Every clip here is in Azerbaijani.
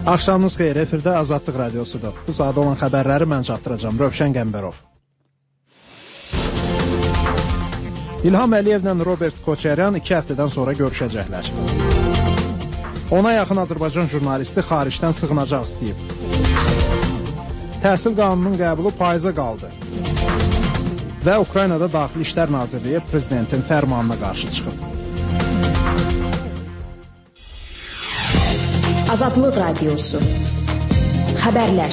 Axşamınız xeyir, efirdə Azadlıq Radiosudur. Bu saat olan xəbərləri mən çatdıracağım. Rövşən Qəmbərov. İlham Əliyevlə Robert Koçaryan 2 həftədən sonra görüşəcəklər. Ona yaxın Azərbaycan jurnalisti xaricdən sığınacaq istəyib. Təhsil qanununun qəbulu payıza qaldı. Və Ukraynada Daxili İşlər Nazirliyi prezidentin fərmanına qarşı çıxıb. Azadlıq Radiosu. Xəbərlər.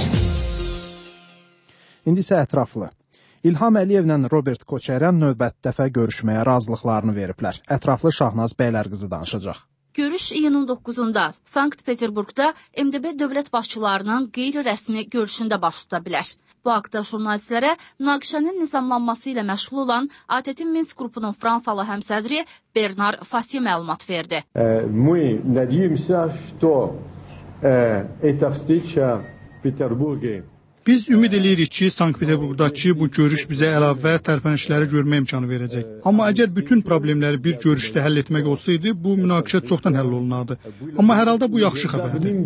İndi isə ətraflı. İlham Əliyevlə Robert Koçaryan növbəti dəfə görüşməyə razılıqlarını veriblər. Ətraflı Şahnaz Bəylərqızı danışacaq. Görüş iyunun 9-da Sankt-Peterburqda MDB dövlət başçılarının qeyri-rəsmi görüşündə baş tuta bilər. Bu haqda jurnalistlərə münaqişənin nizamlanması ilə məşğul olan ATƏT Minsk qrupunun Fransalı həmsədri Bernard Fassi məlumat verdi. Мы надеемся, что эта встреча в Петербурге. Biz ümid edirik ki, Sankt-Peterburqdakı bu görüş bizə əlavə tərpənişləri görmə imkanı verəcək. Amma əgər bütün problemləri bir görüşdə həll etmək olsaydı, bu münaqişə çoxdan həll olunardı. Amma hər halda bu yaxşı xəbərdir.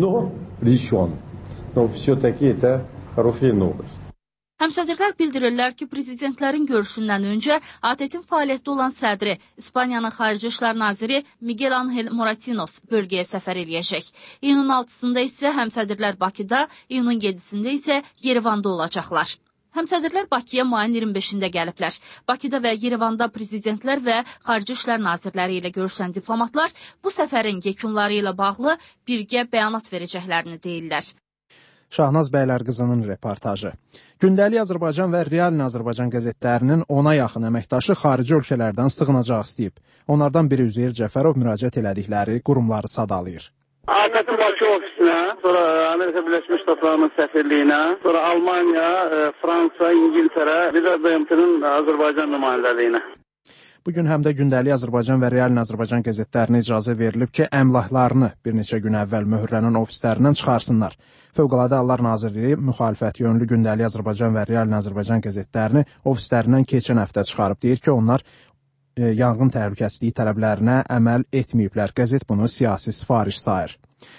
Həmsədrlər bildirirlər ki, prezidentlərin görüşündən öncə ATƏT-in fəaliyyətdə olan sədri İspaniyanın Xarici İşlər Naziri Miguel Ángel Moratinos bölgəyə səfər eləyəcək. İyunun 6-sında isə həmsədrlər Bakıda, iyunun 7-sində isə Yerevanda olacaqlar. Həmsədrlər Bakıya mayın 25-də gəliblər. Bakıda və Yerevanda prezidentlər və Xarici İşlər Nazirləri ilə görüşən diplomatlar bu səfərin yekunları ilə bağlı birgə bəyanat verəcəklərini deyirlər. Şahnaz Bəylərqızının reportajı. Gündəlik Azərbaycan və Real Azərbaycan qəzetlərinin 10-a yaxın əməkdaşı xarici ölkələrdən sığınacaq istəyib. Onlardan biri Üzeyir Cəfərov müraciət elədikləri qurumları sadalayır. ATƏT-in Bakı ofisinə, sonra Amerika Birləşmiş Ştatlarının səfirliyinə, sonra Almaniya, Fransa, İngiltərə, bir də BMT-nin Azərbaycan nümayəndəliyinə. Bugün həm də Gündəlik Azərbaycan və Real Azərbaycan qəzetlərinə icazə verilib ki, əmlaklarını bir neçə gün əvvəl möhürlənən ofislərindən çıxarsınlar. Fövqəladə Hallar Nazirliyi müxalifət yönlü Gündəlik Azərbaycan və Real Azərbaycan qəzetlərini ofislərindən keçən həftə çıxarıb. Deyir ki, onlar yanğın təhlükəsizliyi tələblərinə əməl etməyiblər. Qəzet bunu siyasi sifariş sayır.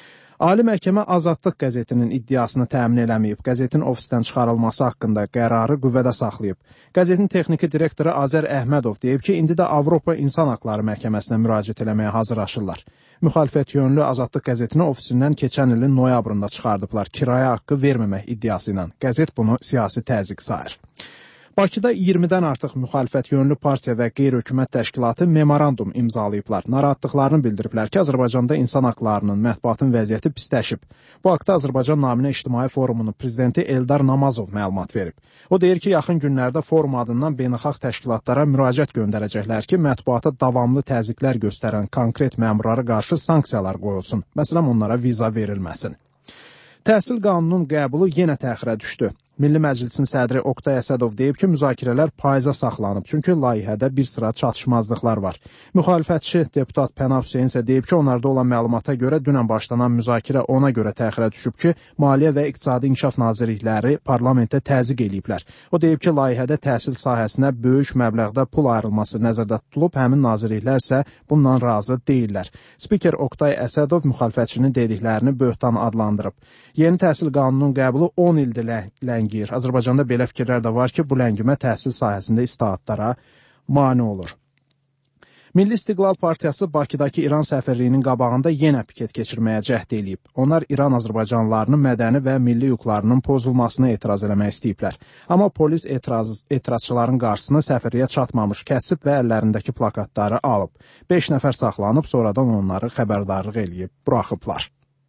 Ali Məhkəmə Azadlıq qəzetinin iddiasını təmin eləməyib. Qəzetin ofisdən çıxarılması haqqında qərarı qüvvədə saxlayıb. Qəzetin texniki direktoru Azər Əhmədov deyib ki, indi də Avropa İnsan Haqları Məhkəməsinə müraciət eləməyə hazırlaşırlar. Müxalifət yönlü Azadlıq qəzetini ofisindən keçən ilin noyabrında çıxardıblar kirayə haqqı verməmək iddiası ilə. Qəzet bunu siyasi təzyiq sayır. Bakıda 20-dən artıq müxalifət yönlü partiya və qeyri-hökumət təşkilatı memorandum imzalayıblar. Narahatlıqlarını bildiriblər ki, Azərbaycanda insan haqlarının, mətbuatın vəziyyəti pisləşib. Bu haqda Azərbaycan Naminə İctimai Forumunun prezidenti Eldar Namazov məlumat verib. O deyir ki, yaxın günlərdə forum adından beynəlxalq təşkilatlara müraciət göndərəcəklər ki, mətbuata davamlı təzyiqlər göstərən konkret məmurlara qarşı sanksiyalar qoyulsun. Məsələn, onlara viza verilməsin. Təhsil qanununun qəbulu yenə təxirə düşdü. Milli Məclisin sədri Oqtay Əsədov deyib ki, müzakirələr payıza saxlanıb, çünki layihədə bir sıra çatışmazlıqlar var. Müxalifətçi deputat Pənah Hüseyn isə deyib ki, onlarda olan məlumata görə dünən başlanan müzakirə ona görə təxirə düşüb ki, Maliyyə və İqtisadi İnkişaf Nazirlikləri parlamentə təzyiq eləyiblər. O deyib ki, layihədə təhsil sahəsinə böyük məbləğdə pul ayrılması nəzərdə tutulub, həmin nazirliklər isə bundan razı deyirlər. Spiker Oqtay Əsədov müxalifətçinin dediklərini böhtan adlandırıb. Yeni təhsil qanununun qəbulu 10 ildir ləngiyir. Azərbaycanda belə fikirlər də var ki, bu ləngimə təhsil sahəsində islahatlara mane olur. Milli İstiqlal Partiyası Bakıdakı İran səfirliyinin qabağında yenə piket keçirməyə cəhd eləyib. Onlar İran azərbaycanlılarının mədəni və milli hüquqlarının pozulmasına etiraz eləmək istəyiblər. Amma polis etirazçıların qarşısına səfirliyə çatmamış kəsib və əllərindəki plakatları alıb. 5 nəfər saxlanıb, sonradan onları xəbərdarlıq eləyib, buraxıblar.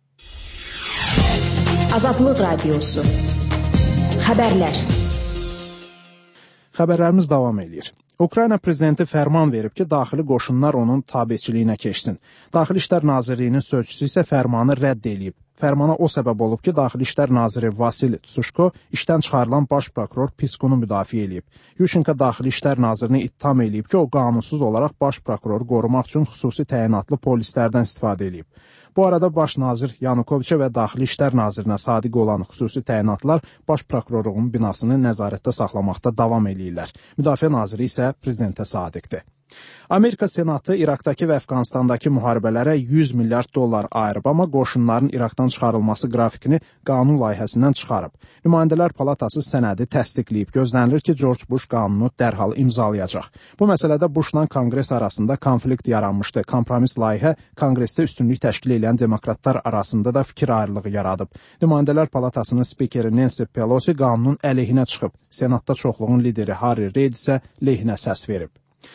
Azadlıq Radiosu. Xəbərlər. Xəbərlərimiz davam edir. Ukrayna prezidenti fərman verib ki, daxili qoşunlar onun tabeçiliyinə keçsin. Daxili İşlər Nazirliyinin sözçüsü isə fərmanı rədd edib. Fərmana o səbəb olub ki, Daxili İşlər Naziri Vasil Tsuşko işdən çıxarılan baş prokuror Piskunu müdafiə edib. Yushchenko Daxili İşlər Nazirini ittiham edib ki, o qanunsuz olaraq baş prokuroru qorumaq üçün xüsusi təyinatlı polislərdən istifadə edib. Bu arada baş nazir Yanukoviçə və Daxili İşlər Nazirinə sadiq olan xüsusi təyinatlar baş prokurorluğun binasını nəzarətdə saxlamaqda davam edirlər. Müdafiə naziri isə prezidentə sadiqdir. Amerika Senatı İraqdakı və Əfqanistandakı müharibələrə 100 milyard dollar ayırıb, amma qoşunların İraqdan çıxarılması qrafikini qanun layihəsindən çıxarıb. Nümayəndələr Palatası sənədi təsdiqləyib. Gözlənilir ki, George Bush qanunu dərhal imzalayacaq. Bu məsələdə Bushla Konqres arasında konflikt yaranmışdı. Kompromis layihə Konqresdə üstünlük təşkil edən demokratlar arasında da fikir ayrılığı yaradıb. Nümayəndələr Palatasının spikeri Nancy Pelosi qanunun əleyhinə çıxıb. Senatda çoxluğun lideri Harry Reid isə lehinə səs verib.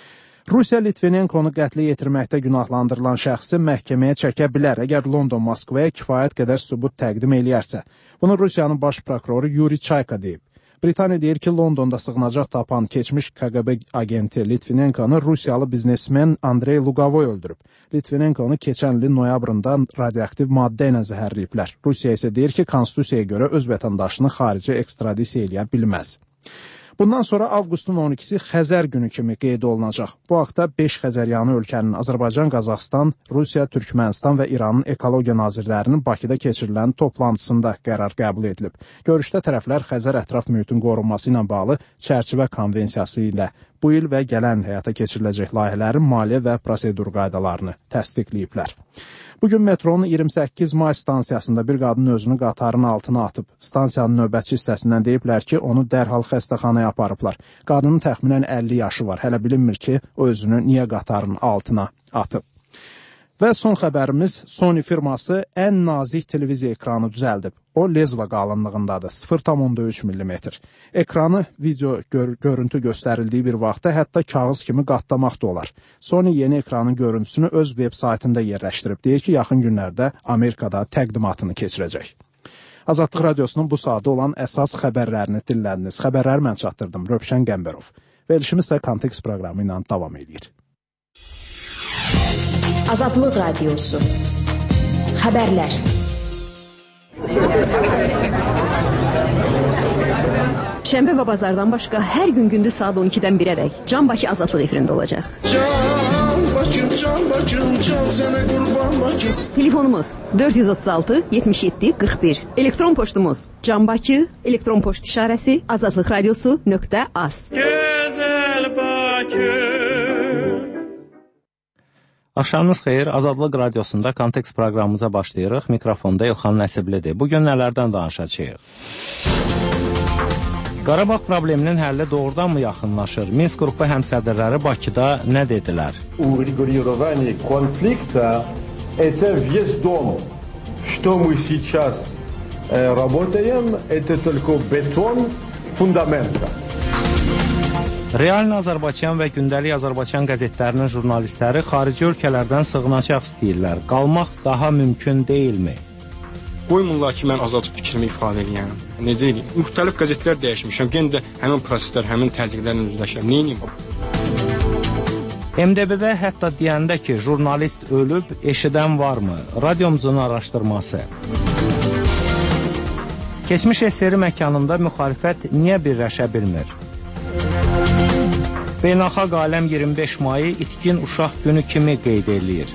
Rusiya Litvinenkonu qətlə yetirməkdə günahlandırılan şəxsi məhkəməyə çəkə bilər, əgər London Moskvaya kifayət qədər sübut təqdim eləyərsə. Bunu Rusiyanın baş prokuroru Yuri Çayka deyib. Britaniya deyir ki, Londonda sığınacaq tapan keçmiş KGB agenti Litvinenkonu Rusiyalı biznesmen Andrey Lugavoy öldürüb. Litvinenkonu keçən ilin noyabrında radioaktiv maddə ilə zəhərləyiblər. Rusiya isə deyir ki, konstitusiyaya görə öz vətəndaşını xarici ekstradisiya eləyə bilməz. Bundan sonra avqustun 12-si Xəzər günü kimi qeyd olunacaq. Bu haqda 5 Xəzəryanı ölkənin Azərbaycan, Qazaxıstan, Rusiya, Türkmənistan və İranın ekologiya nazirlərinin Bakıda keçirilən toplantısında qərar qəbul edilib. Görüşdə tərəflər Xəzər ətraf mühitin qorunması ilə bağlı çərçivə konvensiyası ilə bu il və gələn həyata keçiriləcək layihələrin maliyyə və prosedur qaydalarını təsdiqləyiblər. Bugün metronun 28 may stansiyasında bir qadın özünü qatarın altına atıb. Stansiyanın növbətçi hissəsindən deyiblər ki, onu dərhal xəstəxanaya aparıblar. Qadının təxminən 50 yaşı var. Hələ bilinmir ki, o özünü niyə qatarın altına atıb. Və son xəbərimiz, Sony firması ən nazik televiziya ekranı düzəldib. O, lezva qalınlığındadır, 0,3 mm. Ekranı video görüntü göstərildiyi bir vaxtda hətta kağız kimi qatlamaq da olar. Sony yeni ekranın görüntüsünü öz veb saytında yerləşdirib. Deyir ki, yaxın günlərdə Amerikada təqdimatını keçirəcək. Azadlıq Radiosunun bu saatı olan əsas xəbərlərini dinlədiniz. Xəbərləri mən çatdırdım, Rövşən Qəmbərov. Verilişimiz isə Kontekst proqramı ilə davam edir. Azadlıq Radiosu. Xəbərlər. Şənbə və bazardan başqa hər gün gündüz saat 12-dən 1-ədək Can Bakı Azadlıq efirində olacaq. Can Bakım, can sənə qurban Bakım. Telefonumuz 436 77 41. Elektron poçtumuz canbaki, elektron poçt işarəsi azadlıqradiosu.az. Gözəl Bakım. Axşamınız xeyir, Azadlıq Radiosunda Kontekst proqramımıza başlayırıq. Mikrofonda İlxan Nəsiblidir. Bugün nələrdən danışacağıq? Qarabağ probleminin həlli doğrudanmı yaxınlaşır? Minsk qrupu həmsədrləri Bakıda nə dedilər? Урегулирование конфликта это весь дом. Что мы сейчас работаем, это только бетон фундамента. Real Azərbaycan və Gündəlik Azərbaycan qəzetlərinin jurnalistləri xarici ölkələrdən sığınacaq istəyirlər. Qalmaq daha mümkün deyilmi? Qoymurlar ki, mən azad fikrimi ifadə edəyəm. Necə edeyim? Müxtəlif qəzetlər dəyişmişəm. Yenə də həmin proseslər, həmin təzyiqlərlə üzləşirəm. Nə edeyim? MDB-də hətta deyəndə ki, jurnalist ölüb, eşidən varmı? Radiomuzun araşdırması. Keçmiş SSR məkanında müxalifət niyə birləşə bilmir? Beynəlxalq aləm 25 mayı itkin uşaq günü kimi qeyd eləyir.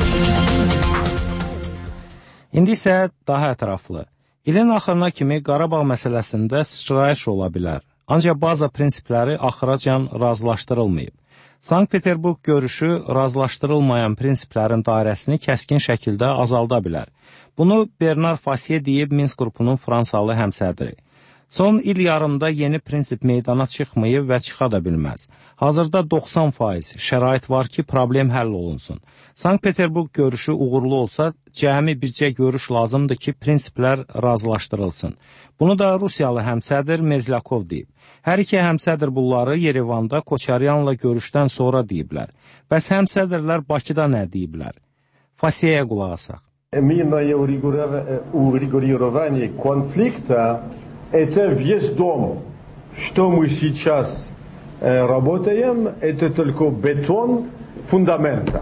İndi isə daha ətraflı. İlin axırına kimi Qarabağ məsələsində sıçrayış ola bilər. Ancaq baza prinsipləri axıracan razılaşdırılmayıb. Sankt-Peterburq görüşü razılaşdırılmayan prinsiplərin dairəsini kəskin şəkildə azalda bilər. Bunu Bernard Fassier deyib Minsk qrupunun Fransalı həmsədri. Son il yarımda yeni prinsip meydana çıxmayıb və çıxa da bilməz. Hazırda 90% şərait var ki, problem həll olunsun. Sankt-Peterburq görüşü uğurlu olsa, cəmi bircə görüş lazımdır ki, prinsiplər razılaşdırılsın. Bunu da Rusiyalı həmsədr Mezlyakov deyib. Hər iki həmsədr bunları Yerevanda Koçaryanla görüşdən sonra deyiblər. Bəs həmsədrlər Bakıda nə deyiblər? Fasiyaya qulaq asaq. Минное урегулирование конфликта это весь дом. Что мы сейчас работаем, это только бетон фундамента.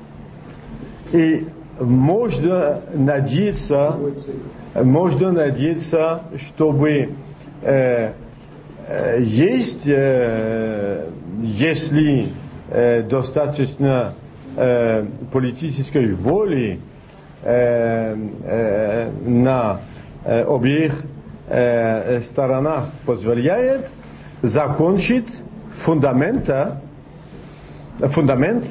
И можно надеяться, чтобы есть, если достаточно политической воли на обеих сторонах позволяет закончить фундамента фундамент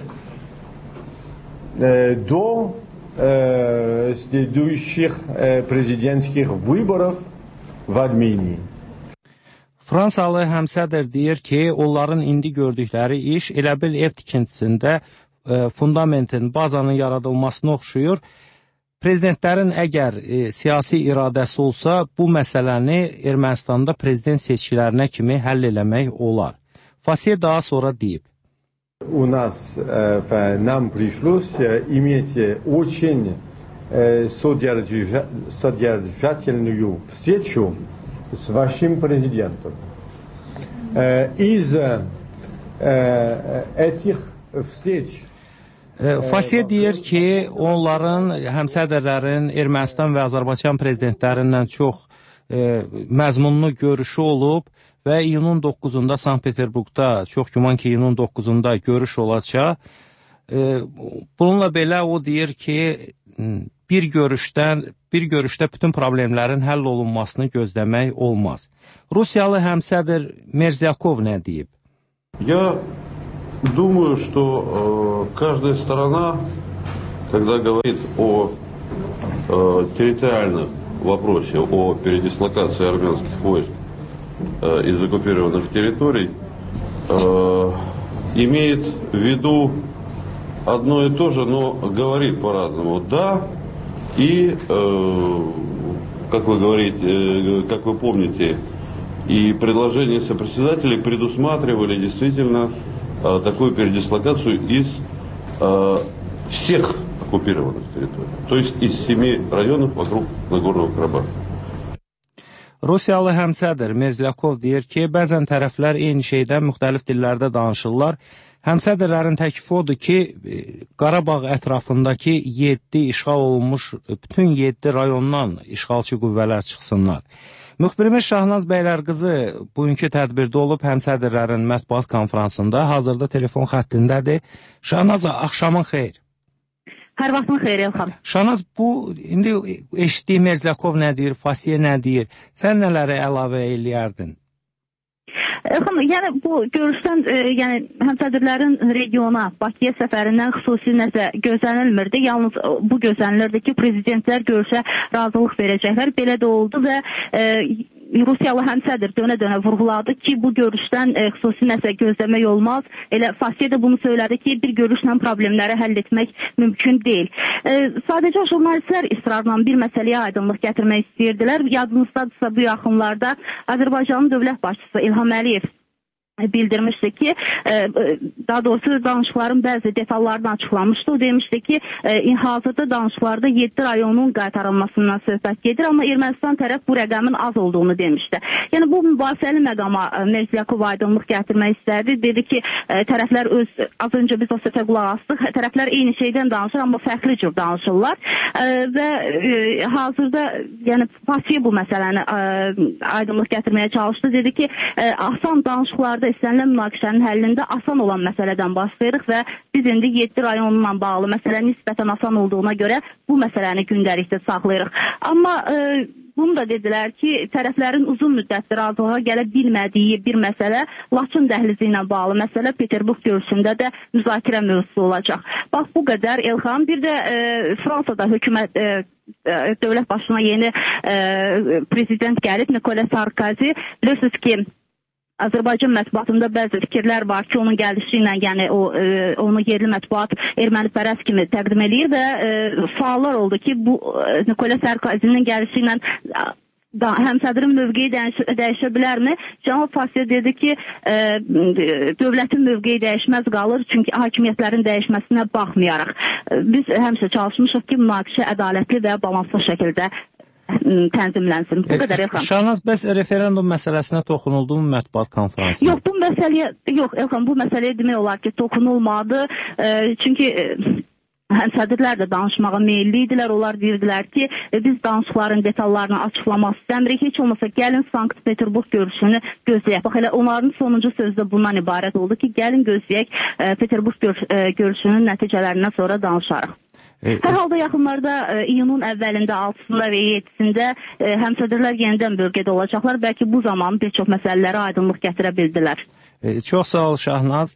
до следующих президентских выборов в Armenии. Fransalı həmsədr deyir ki, onların indi gördükləri iş elə bil ev tikintisində fundamentin, bazanın yaradılmasına oxşuyur. Prezidentlərin əgər siyasi iradəsi olsa, bu məsələni Ermənistanda prezident seçkilərinə kimi həll eləmək olar. Fasiye daha sonra deyib. У нас нам пришлось иметь очень содержательную встречу с вашим президентом. Из этих встреч Fasiye deyir ki, onların həmsədrlərin Ermənistan və Azərbaycan prezidentlərindən çox məzmunlu görüşü olub və iyunun 9-da Sankt-Peterburqda, çox güman ki, iyunun 9-da görüş olacaq. Bununla belə o deyir ki, bir görüşdə bütün problemlərin həll olunmasını gözləmək olmaz. Rusiyalı həmsədr Merzyakov nə deyib? Я думаю, что каждая сторона, когда говорит о территориальном вопросе, о передислокации армянских войск из оккупированных территорий, имеет в виду одно и то же, но говорит по-разному. Да, и, как вы говорите, как вы помните, и предложения сопредседателей предусматривали действительно такую передислокацию из всех оккупированных территорий, то есть из 7 районов вокруг Нагорного Карабаха. Rusiyalı həmsədr Merzyakov deyir ki, bəzən tərəflər eyni şeydən müxtəlif dillərdə danışırlar. Həmsədrlərin təklifi odur ki, Qarabağ ətrafındakı 7 işğal olunmuş bütün 7 rayondan işğalçı qüvvələr çıxsınlar. Müxbirimiz Şahnaz Bəylərqızı bugünkü tədbirdə olub həmsədrlərin mətbuat konferansında, hazırda telefon xəttindədir. Şahnaz, axşamın xeyir. Hər vaxtın xeyir, Elxan. Şahnaz, bu indi eşitdiyi Merzyakov nə deyir, Fasiye nə deyir? Sən nələri əlavə eləyərdin? Elxan, yəni bu görüşdən, yəni həmsədrlərin regiona, Bakıya səfərindən xüsusi nəsə gözlənilmirdi. Yalnız bu gözlənilirdi ki, prezidentlər görüşə razılıq verəcəklər. Belə də oldu və Rusiyalı həmsədr dönə-dönə vurğuladı ki, bu görüşdən xüsusi nəsə gözləmək olmaz. Elə Fasiye də bunu söylədi ki, bir görüşlə problemləri həll etmək mümkün deyil. Sadəcə jurnalistlər israrla bir məsələyə aydınlıq gətirmək istəyirdilər. Yadınızdadırsa bu yaxınlarda Azərbaycanın dövlət başçısı İlham Əliyev bildirmişdi ki, daha doğrusu danışıqların bəzi detallarını açıqlamışdı. O demişdi ki, hazırda danışıqlarda 7 rayonun qaytarılmasından söhbət gedir, amma Ermənistan tərəf bu rəqəmin az olduğunu demişdi. Yəni bu mübahisəli məqama Merzyakov aydınlıq gətirmək istədi. Dedi ki, tərəflər az öncə biz o səsə qulaq astıq, tərəflər eyni şeydən danışır, amma fərqli cür danışırlar və hazırda yəni Fasiye bu məsələni aydınlıq gətirməyə çalışdı. Dedi ki, asan danışıqlarda istənilən münaqişənin həllində asan olan məsələdən başlayırıq və biz indi 7 rayonla bağlı məsələ nisbətən asan olduğuna görə bu məsələni gündəlikdə saxlayırıq. Amma bunu da dedilər ki, tərəflərin uzun müddətli razılığa gələ bilmədiyi bir məsələ Laçın dəhlizi ilə bağlı məsələ Peterburq görüşündə də müzakirə mövzusu olacaq. Bax, bu qədər Elxan. Bir də Fransada hökumət dövlət başına yeni prezident gəlib, Nicolas Sarkozy. Bilirsiniz ki, Azərbaycan mətbuatında bəzi fikirlər var ki, onun gəlişi ilə, yəni onu yerli mətbuat ermənipərəst kimi təqdim edir və suallar oldu ki, bu Nicolas Sarkozy'nin gəlişi ilə həmsədrin mövqeyi dəyişə bilərmi? Cənab Fasiye dedi ki, dövlətin mövqeyi dəyişməz qalır, çünki hakimiyyətlərin dəyişməsinə baxmayaraq. Biz həmişə çalışmışıq ki, münaqişə ədalətli və balanslı şəkildə tənzimlənsin. Bu qədər Elxan. Şahnaz, bəs referendum məsələsinə toxunuldu mu mətbuat konferansında? Yox, Elxan, bu məsələyə demək olar ki, toxunulmadı. Çünki həmsədrlər də danışmağa meyilli idilər. Onlar deyirdilər ki, biz danışıqların detallarını açıqlamaq istəmirik. Heç olmasa gəlin Sankt-Peterburq görüşünü gözləyək. Bax, elə onların sonuncu sözü də bundan ibarət oldu ki, gəlin gözləyək Peterburq görüşünün nəticələrindən sonra danışarıq. Hər halda yaxınlarda iyunun əvvəlində 6-sında və 7-sində həmsədrlər yenidən bölgədə olacaqlar. Bəlkə bu zaman bir çox məsələlərə aydınlıq gətirə bildilər. Çox sağ ol Şahnaz.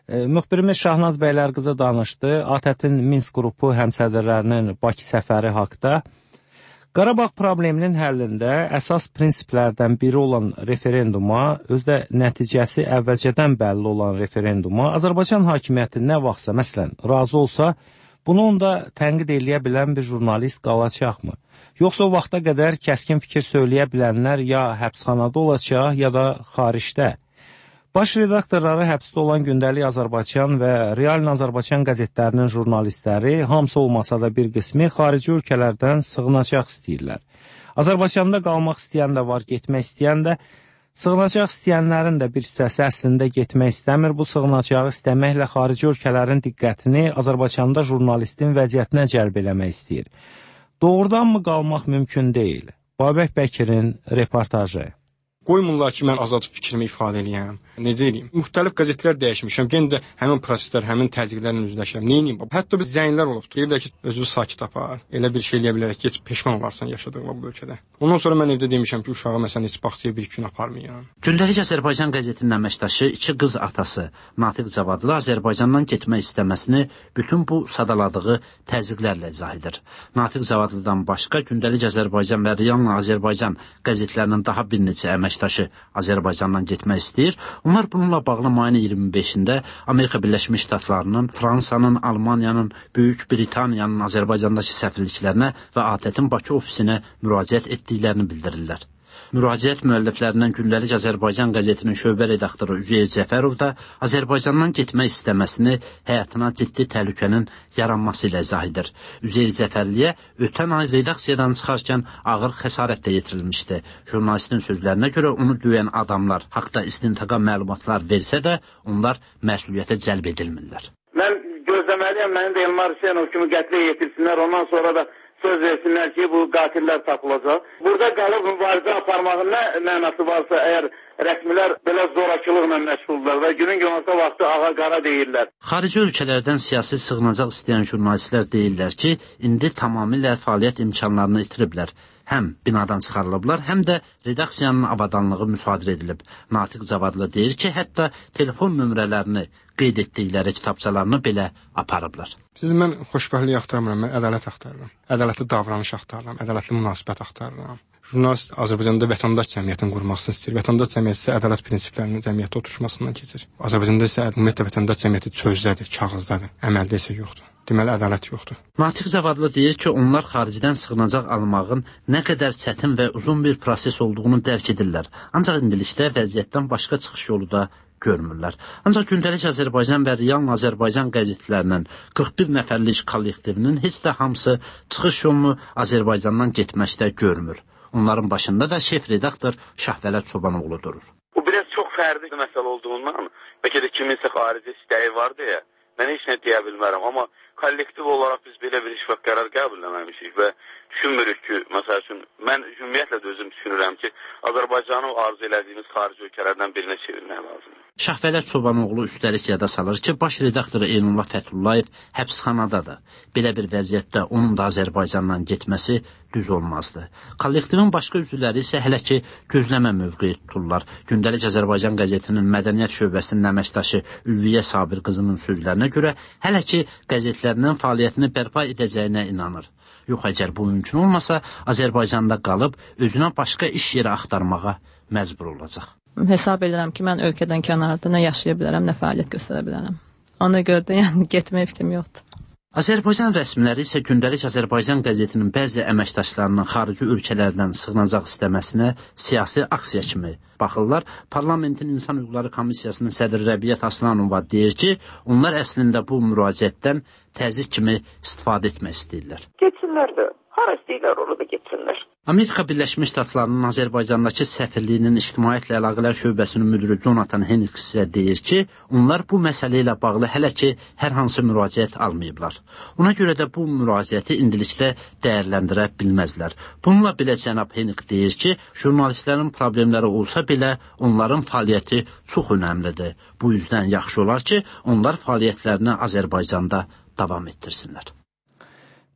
Müxbirimiz Şahnaz Bəylərqızı danışdı ATƏT-in Minsk qrupu həmsədrlərinin Bakı səfəri haqda. Qarabağ probleminin həllində əsas prinsiplərdən biri olan referenduma, özdə nəticəsi əvvəlcədən bəlli olan referenduma Azərbaycan hakimiyyəti nə vaxtsa, məsələn, razı olsa, bunu onda tənqid eləyə bilən bir jurnalist qalacaqmı? Yoxsa o vaxta qədər kəskin fikir söyləyə bilənlər ya həbsxanada olacaq, ya da xaricdə? Baş redaktorları həbsdə olan Gündəlik Azərbaycan və Real Azərbaycan qəzetlərinin jurnalistləri, hamısı olmasa da bir qismi xarici ölkələrdən sığınacaq istəyirlər. Azərbaycanda qalmaq istəyən də var, getmək istəyən də. Sığınacaq istəyənlərin də bir hissəsi əslində getmək istəmir. Bu sığınacağı istəməklə xarici ölkələrin diqqətini Azərbaycanda jurnalistin vəziyyətinə cəlb eləmək istəyir. Doğrudanmı qalmaq mümkün deyil? Babək Bəkirin reportajı. Qoymurlar ki, mən azad fikrimi ifadə eləyəm. Necə eləyim? Müxtəlif qəzetlər dəyişmişəm. Yenə də həmin proseslər, həmin təzyiqlərlə üzləşirəm. Nə edeyim? Hətta bir zənglər olub. Deyirlər ki, özünü sakit apar. Elə bir şey eləyə bilərək ki, peşman olarsan yaşadığın bu ölkədə. Ondan sonra mən evdə demişəm ki, uşağı məsələn heç bağçaya bir gün aparmayın. Gündəlik Azərbaycan qəzetinin əməkdaşı, 2 qız atası Natiq Cavadlı Azərbaycandan getmək istəməsini bütün bu sadaladığı təzyiqlərlə izah edir. Natiq Cavadlıdan başqa Gündəlik Azərbaycan və Real Azərbaycan qəzetlərinin daha bir neçə əməkdaşı Azərbaycandan getmək istəyir. Onlar bununla bağlı mayın 25-də Amerika Birləşmiş Ştatlarının, Fransanın, Almaniyanın, Böyük Britaniyanın Azərbaycandakı səfirliklərinə və ATƏT-in Bakı ofisinə müraciət etdiklərini bildirirlər. Müraciət müəlliflərindən Gündəlik Azərbaycan qəzetinin şöbə redaktoru Üzeyir Cəfərov da Azərbaycandan getmək istəməsini həyatına ciddi təhlükənin yaranması ilə izah edir. Üzeyir Cəfərliyə ötən ay redaksiyadan çıxarkən ağır xəsarət də yetirilmişdi. Jurnalistin sözlərinə görə onu döyən adamlar haqda istintaqa məlumatlar versə də onlar məsuliyyətə cəlb edilmirlər. Mən gözləməliyəm, məni də Elmar Hüseynov kimi qətlə yetirsinlər, ondan sonra da söz versinlər ki, bu qatillər tapılacaq. Burada qalıb mübarizə aparmağın nə mənası varsa, əgər rəsmilər belə zorakılıqla məşğuldurlar və günün günorta vaxtı ağa qara deyirlər. Xarici ölkələrdən siyasi sığınacaq istəyən jurnalistlər deyirlər ki, indi tamamilə fəaliyyət imkanlarını itiriblər. Həm binadan çıxarılıblar, həm də redaksiyanın avadanlığı müsadirə edilib. Natiq Cavadlı deyir ki, hətta telefon nömrələrini qeyd etdikləri kitabçalarını belə aparıblar. Siz mən xoşbəxtlik axtarmıram, mən ədalət axtarıram. Ədalətli davranış axtarıram, ədalətli münasibət axtarıram. Jurnalist Azərbaycanda vətəndaş cəmiyyətini qurmasını istəyir. Vətəndaş cəmiyyəti isə ədalət prinsiplərinin cəmiyyətdə oturuşmasından keçir. Azərbaycanda isə ümumiyyətlə vətəndaş cəmiyyəti sözdədir, kağızdadır, əməldə isə yoxdur. Deməli, ədalət yoxdur. Natiq Cavadlı deyir ki, onlar xaricdən sığınacaq almağın nə qədər çətin və uzun bir proses olduğunu dərk edirlər. Ancaq indilikdə vəziyyətdən başqa çıxış yolu da görmürlər. Ancaq Gündəlik Azərbaycan və Real Azərbaycan qəzetlərinin 41 nəfərlik kollektivinin heç də hamısı çıxış yolunu Azərbaycandan getməkdə görmür. Onların başında da şef redaktor Şahvələt Çobanoğlu durur. Bu biraz çox fərdi məsələ olduğundan, bəlkə də kiminsə xarici istəyi var deyə, mən heç nə deyə bilmərəm, amma kollektiv olaraq biz belə bir iş və qərar qəbul etməmişik və düşünmürük ki, məsəl üçün, mən ümumiyyətlə də özüm düşünürəm ki, Azərbaycanı arzu elədiyimiz xarici ölkələrdən birinə çevirmək lazımdır. Şahvələt Çobanoğlu üstəlik yada salır ki, baş redaktoru Eynullah Fəthullayev həbsxanadadır. Belə bir vəziyyətdə onun da Azərbaycandan getməsi düz olmazdı. Kollektivin başqa üzvləri isə hələ ki gözləmə mövqeyi tuturlar. Gündəlik Azərbaycan qəzetinin mədəniyyət şöbəsinin əməkdaşı Ülviyə Sabir qızının sözlərinə görə hələ ki qəzetlərinin fəaliyyətini bərpa edəcəyinə inanır. Yox, əgər bu mümkün olmasa, Azərbaycanda qalıb özünə başqa iş yeri axtarmağa məcbur olacaq. Hesab edirəm ki, mən ölkədən kənarda nə yaşaya bilərəm, nə fəaliyyət göstərə bilərəm. Ona görə də getməyə fikrim yoxdur. Azərbaycan rəsmiləri isə Gündəlik Azərbaycan qəzetinin bəzi əməkdaşlarının xarici ölkələrdən sığınacaq istəməsinə siyasi aksiya kimi baxırlar. Parlamentin İnsan Hüquqları Komissiyasının sədri Rəbiyyət Aslanova deyir ki, onlar əslində bu müraciətdən təzyiq kimi istifadə etmək istəyirlər. Getsinlər də, hara istəyirlər orada getsinlər. Amerika Birləşmiş Ştatlarının Azərbaycandakı səfirliyinin ictimaiyyətlə əlaqələr şöbəsinin müdiri Jonathan Henrix isə deyir ki, onlar bu məsələ ilə bağlı hələ ki hər hansı müraciət almayıblar. Ona görə də bu müraciəti indilikdə dəyərləndirə bilməzlər. Bununla belə cənab Henrix deyir ki, jurnalistlərin problemləri olsa belə onların fəaliyyəti çox önəmlidir. Bu yüzdən yaxşı olar ki, onlar fəaliyyətlərini Azərbaycanda davam etdirsinlər.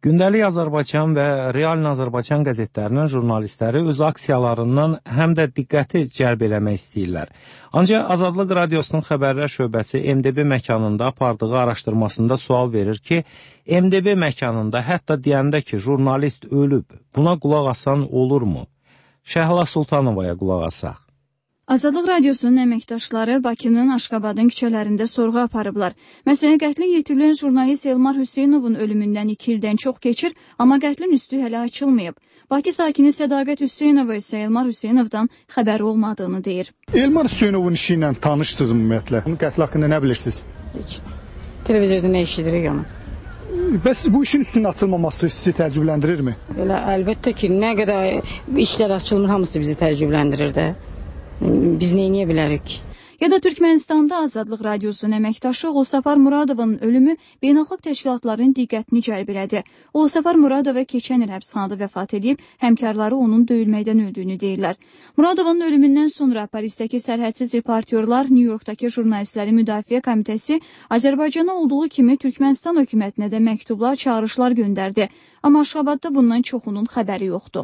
Gündəlik Azərbaycan və Real Azərbaycan qəzetlərinin jurnalistləri öz aksiyalarından həm də diqqəti cəlb eləmək istəyirlər. Ancaq Azadlıq Radiosunun xəbərlər şöbəsi MDB məkanında apardığı araşdırmasında sual verir ki, MDB məkanında hətta deyəndə ki, jurnalist ölüb, buna qulaq asan olurmu? Şəhla Sultanovaya qulaq asaq. Azadlıq Radiosunun əməkdaşları Bakının Aşqabadın küçələrində sorğu aparıblar. Məsələn, qətlə yetirilən jurnalist Elmar Hüseynovun ölümündən 2 ildən çox keçir, amma qətlin üstü hələ açılmayıb. Bakı sakini Sədaqət Hüseynova isə Elmar Hüseynovdan xəbəri olmadığını deyir. Elmar Hüseynovun işi ilə tanışsınız ümumiyyətlə? Onun qətli haqqında nə bilirsiniz? Heç. Televizorda nə işidirik onu? Bəs bu işin üstünün açılmaması sizi təəccübləndirirmi? Elə əlbəttə ki, nə qədər işlər açılmır, hamısı bizi təəccübləndirir də. Biz neyniyə bilərik? Ya da Türkmənistanda Azadlıq Radiosunun əməkdaşı Oğuzsafar Muradovun ölümü beynəlxalq təşkilatların diqqətini cəlb elədi. Oğuzsafar Muradova keçən il həbsxanada vəfat edib, həmkarları onun döyülməkdən öldüyünü deyirlər. Muradovun ölümündən sonra Parisdəki sərhədsiz reportyorlar, New Yorkdakı jurnalistlərin müdafiə komitəsi Azərbaycana olduğu kimi Türkmənistan hökumətinə də məktublar, çağırışlar göndərdi. Amma Aşqabadda bundan çoxunun xəbəri yoxdur.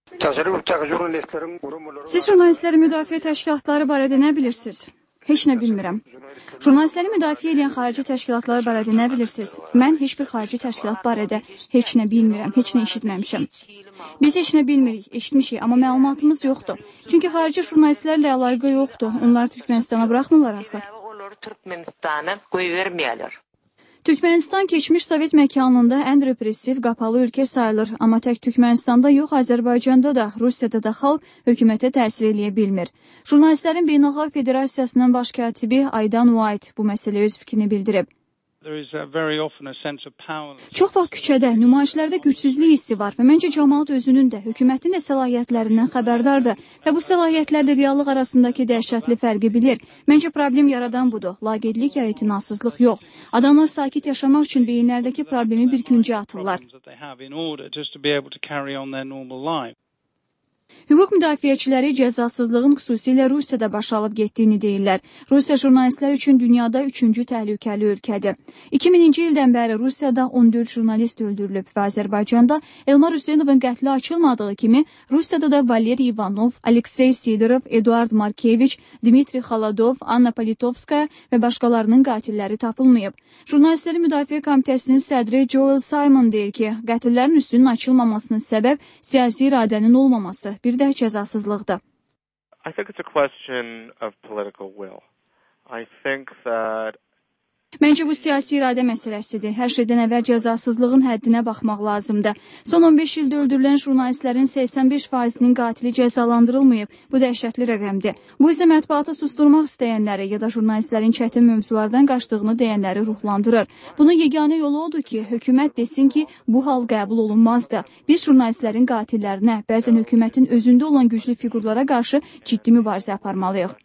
Siz jurnalistlərin müdafiə təşkilatları barədə nə bilirsiniz? Heç nə bilmirəm. Jurnalistləri müdafiə edən xarici təşkilatları barədə nə bilirsiniz? Mən heç bir xarici təşkilat barədə heç nə bilmirəm, heç nə eşitməmişəm. Biz heç nə bilmirik, eşitmişik, amma məlumatımız yoxdur. Çünki xarici jurnalistlərlə əlaqə yoxdur. Onlar Türkmənistana buraxmırlar axı. Türkmənistan keçmiş Sovet məkanında ən repressiv, qapalı ölkə sayılır. Amma tək Türkmənistanda yox, Azərbaycanda da, Rusiyada da xalq hökumətə təsir eləyə bilmir. Jurnalistlərin Beynəlxalq Federasiyasının baş katibi Aydan White bu məsələyə öz fikrini bildirib. Çox vaxt küçədə, nümayişlərdə gücsüzlük hissi var və məncə cəmaət özünün də, hökumətin də səlahiyyətlərindən xəbərdardır və bu səlahiyyətlərlə reallıq arasındakı dəhşətli fərqi bilir. Məncə problem yaradan budur, laqeydlik ya etinasızlıq yox. Adamlar sakit yaşamaq üçün beyinlərdəki problemi bir küncə atırlar. Hüquq müdafiəçiləri cəzasızlığın xüsusilə Rusiyada baş alıb getdiyini deyirlər. Rusiya jurnalistlər üçün dünyada 3-cü təhlükəli ölkədir. 2000-ci ildən bəri Rusiyada 14 jurnalist öldürülüb və Azərbaycanda Elmar Hüseynovun qətli açılmadığı kimi Rusiyada da Valeri Ivanov, Aleksey Sidorov, Eduard Markeviç, Dmitri Xaladov, Anna Politovskaya və başqalarının qatilləri tapılmayıb. Jurnalistlərin müdafiə komitəsinin sədri Joel Simon deyir ki, qətillərin üstünün açılmamasının səbəb siyasi iradənin olmaması, bir də cəzasızlıqdır. Məncə bu siyasi iradə məsələsidir. Hər şeydən əvvəl cəzasızlığın həddinə baxmaq lazımdır. Son 15 ildə öldürülən jurnalistlərin 85%-nin qatili cəzalandırılmayıb. Bu dəhşətli rəqəmdir. Bu isə mətbuatı susturmaq istəyənləri ya da jurnalistlərin çətin mövzulardan qaçdığını deyənləri ruhlandırır. Bunun yeganə yolu odur ki, hökumət desin ki, bu hal qəbul olunmazdır. Biz jurnalistlərin qatillərinə, bəzən hökumətin özündə olan güclü fiqurlara qarşı ciddi mübarizə aparmalıyıq.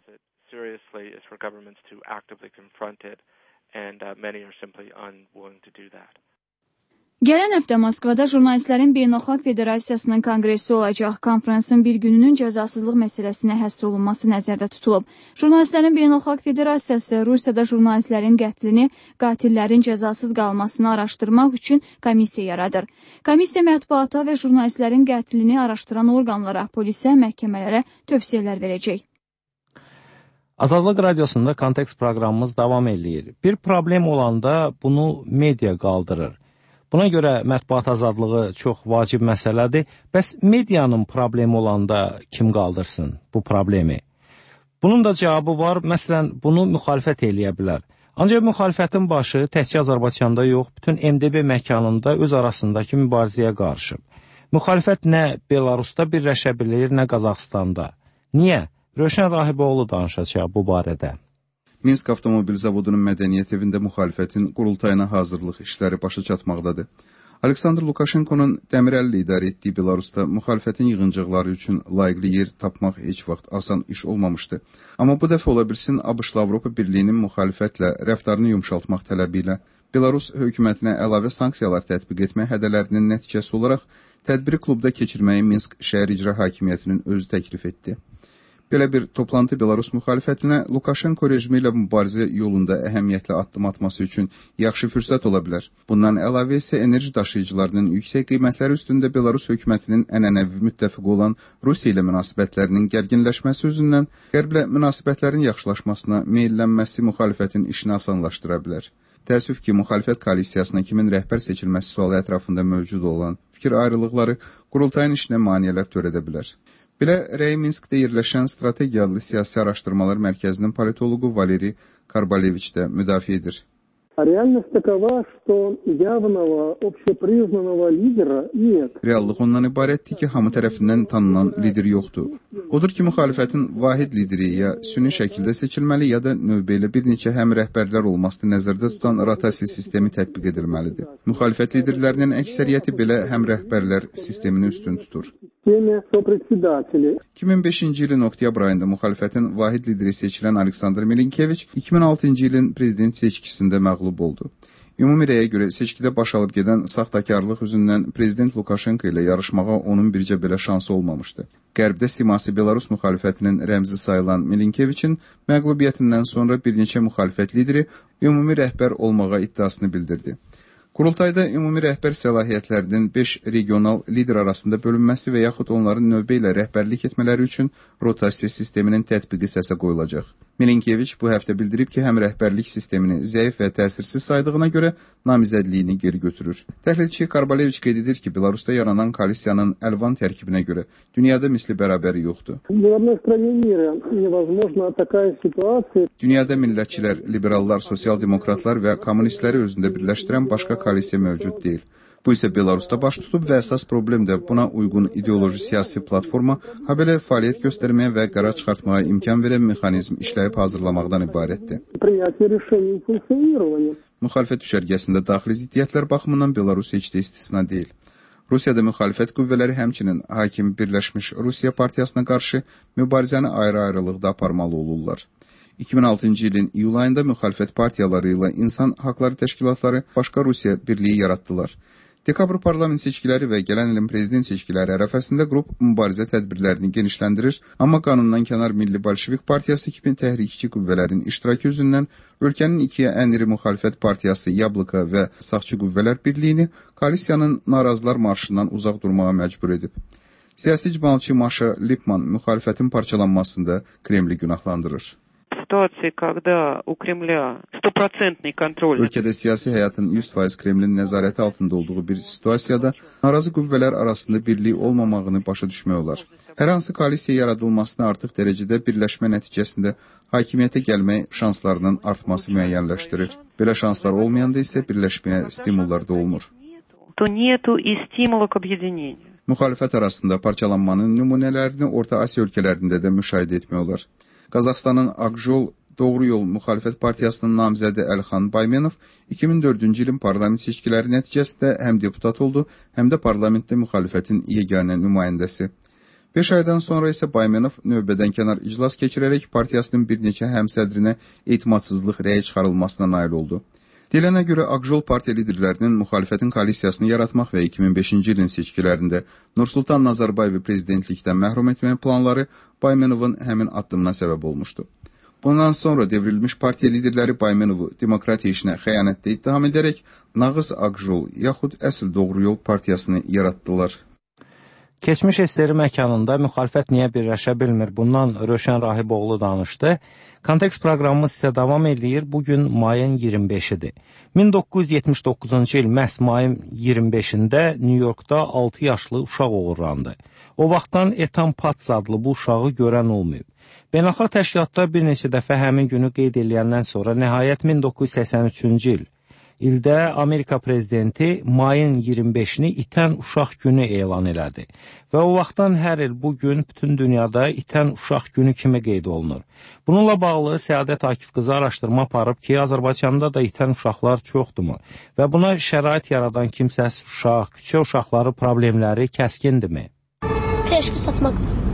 Gələn həftə Moskvada Jurnalistlərin Beynəlxalq Federasiyasının konqresi olacaq. Konfransın bir gününün cəzasızlıq məsələsinə həsr olunması nəzərdə tutulub. Jurnalistlərin Beynəlxalq Federasiyası Rusiyada jurnalistlərin qətlini, qatillərin cəzasız qalmasını araşdırmaq üçün komissiya yaradır. Komissiya mətbuata və jurnalistlərin qətlini araşdıran orqanlara, polisə, məhkəmələrə tövsiyələr verəcək. Azadlıq Radiosunda Kontekst proqramımız davam eləyir. Bir problem olanda bunu media qaldırır. Buna görə mətbuat azadlığı çox vacib məsələdir. Bəs medianın problemi olanda kim qaldırsın bu problemi? Bunun da cavabı var. Məsələn, bunu müxalifət eləyə bilər. Ancaq müxalifətin başı təkcə Azərbaycanda yox, bütün MDB məkanında öz arasındakı mübarizəyə qarışıb. Müxalifət nə Belarusda birləşə bilir, nə Qazaxstanda. Niyə? Rövşən Rahiboğlu danışacaq bu barədə. Minsk Avtomobil Zavodunun mədəniyyət evində müxalifətin qurultayına hazırlıq işləri başa çatmaqdadır. Aleksandr Lukashenkonun dəmirəlli idarə etdiyi Belarusda müxalifətin yığıncaqları üçün layiqli yer tapmaq heç vaxt asan iş olmamışdı. Amma bu dəfə ola bilsin ABŞ-la Avropa Birliyinin müxalifətlə rəftarını yumşaltmaq tələbi ilə Belarus hökumətinə əlavə sanksiyalar tətbiq etmək hədələrinin nəticəsi olaraq tədbiri klubda keçirməyi Minsk şəhər icra hakimiyyətinin özü təklif etdi. Belə bir toplantı Belarus müxalifətinə Lukashenko rejimi ilə mübarizə yolunda əhəmiyyətli addım atması üçün yaxşı fürsət ola bilər. Bundan əlavə isə enerji daşıyıcılarının yüksək qiymətləri üstündə Belarus hökumətinin ənənəvi müttəfiqi olan Rusiya ilə münasibətlərinin gərginləşməsi üzündən Qərblə münasibətlərin yaxşılaşmasına meylənməsi müxalifətin işini asanlaşdıra bilər. Təəssüf ki, müxalifət koalisiyasına kimin rəhbər seçilməsi sualı ətrafında mövcud olan fikir ayrılıqları qurultayın işinə maneələr törədə bilər. Belə Reyminskdə yerləşən Strategiya adlı siyasi araşdırmalar mərkəzinin politologu Valeri Karbaleviç də müdafiə edir. Reallıq ondan ibarətdir ki, hamı tərəfindən tanınan lider yoxdur. Odur ki, müxalifətin vahid lideri ya süni şəkildə seçilməli, ya da növbə ilə bir neçə həm rəhbərlər olmasını nəzərdə tutan rotasiya sistemi tətbiq edilməlidir. Müxalifət liderlərinin əksəriyyəti belə həm rəhbərlər sistemini üstün tutur. 2005-ci ilin oktyabr ayında müxalifətin vahid lideri seçilən Aleksandr Milinkeviç 2006-cı ilin prezident seçkisində məğlub oldu. Ümumi rəyə görə seçkidə baş alıb gedən saxtakarlıq üzündən prezident Lukashenko ilə yarışmağa onun bircə belə şansı olmamışdı. Qərbdə siması Belarus müxalifətinin rəmzi sayılan Milinkeviçin məğlubiyyətindən sonra bir neçə müxalifət lideri ümumi rəhbər olmağa iddiasını bildirdi. Qurultayda ümumi rəhbər səlahiyyətlərinin 5 regional lider arasında bölünməsi və yaxud onların növbə ilə rəhbərlik etmələri üçün rotasiya sisteminin tətbiqi səsə qoyulacaq. Milinkeviç bu həftə bildirib ki, həm rəhbərlik sistemini zəif və təsirsiz saydığına görə namizədliyini geri götürür. Təhlilçi Karbaleviç qeyd edir ki, Belarusda yaranan koalisiyanın əlvan tərkibinə görə dünyada misli bərabəri yoxdur. Dünyada millətçilər, liberallar, sosial-demokratlar və kommunistləri özündə birləşdirən başqa koalisiya mövcud deyil. Bu isə Belarusda baş tutub və əsas problem də buna uyğun ideoloji siyasi platforma, habelə fəaliyyət göstərməyə və qərar çıxartmağa imkan verən mexanizm işləyib hazırlamaqdan ibarətdir. Müxalifət düşərgəsində daxili ziddiyyətlər baxımından Belarus heç də istisna deyil. Rusiyada müxalifət qüvvələri həmçinin hakim Birləşmiş Rusiya partiyasına qarşı mübarizəni ayrı-ayrılıqda aparmalı olurlar. 2006-cı ilin iyul ayında müxalifət partiyaları ilə insan haqları təşkilatları başqa Rusiya birliyi yaratdılar. Dekabr parlament seçkiləri və gələn ilin prezident seçkiləri ərəfəsində qrup mübarizə tədbirlərini genişləndirir, amma qanundan kənar Milli Bolşevik Partiyası kimi təhrikçi qüvvələrin iştirakı üzündən ölkənin ikiyə ən iri müxalifət partiyası Yablika və Sağçı Qüvvələr Birliyini koalisiyanın narazılar marşından uzaq durmağa məcbur edib. Siyasi icmalçı Maşa Lipman müxalifətin parçalanmasında Kremli günahlandırır. Ölkədə siyasi həyatın 100% Kremlin nəzarəti altında olduğu bir situasiyada narazı qüvvələr arasında birlik olmamağını başa düşmək olar. Hər hansı koalisiya yaradılmasına artıq dərəcədə birləşmə nəticəsində hakimiyyətə gəlmək şanslarının artması müəyyənləşdirir. Belə şanslar olmayanda isə birləşməyə stimullar da olmur. Müxalifət arasında parçalanmanın nümunələrini Orta Asiya ölkələrində də müşahidə etmək olar. Qazaxstanın Akjol Doğru Yol Müxalifət Partiyasının namizədi Əlxan Baymenov 2004-cü ilin parlament seçkiləri nəticəsində həm deputat oldu, həm də parlamentdə müxalifətin yeganə nümayəndəsi. 5 aydan sonra isə Baymenov növbədən kənar iclas keçirərək partiyasının bir neçə həmsədrinə etimadsızlıq rəyi çıxarılmasına nail oldu. Deyilənə görə Akjol partiya liderlərinin müxalifətin koalisiyasını yaratmaq və 2005-ci ilin seçkilərində Nursultan Nazarbayevi prezidentlikdən məhrum etmək planları Baymenovun həmin addımına səbəb olmuşdu. Bundan sonra devrilmiş partiya liderləri Baymenovu demokratiya işinə xəyanətdə ittiham edərək nağız Akjol yaxud əsl Doğru Yol partiyasını yaratdılar. Keçmiş SSR məkanında müxalifət niyə birləşə bilmir? Bundan Rövşən Rahiboğlu danışdı. Kontekst proqramımız isə davam edir. Bugün mayın 25-idir. 1979-cu il məhz mayın 25-də New Yorkda 6 yaşlı uşaq uğurlandı. O vaxtdan Ethan Pats adlı bu uşağı görən olmayıb. Beynəlxalq təşkilatda bir neçə dəfə həmin günü qeyd ediləyəndən sonra nəhayət 1983-cü ildə Amerika prezidenti mayın 25-ni itən uşaq günü elan elədi. Və o vaxtdan hər il bu gün bütün dünyada itən uşaq günü kimi qeyd olunur. Bununla bağlı Səadət Akif qızı araşdırma aparıb ki, Azərbaycanda da itən uşaqlar çoxdurmu? Və buna şərait yaradan kimsəsiz uşaq, küçə uşaqları problemləri kəskindirmi? Peşki satmaqla.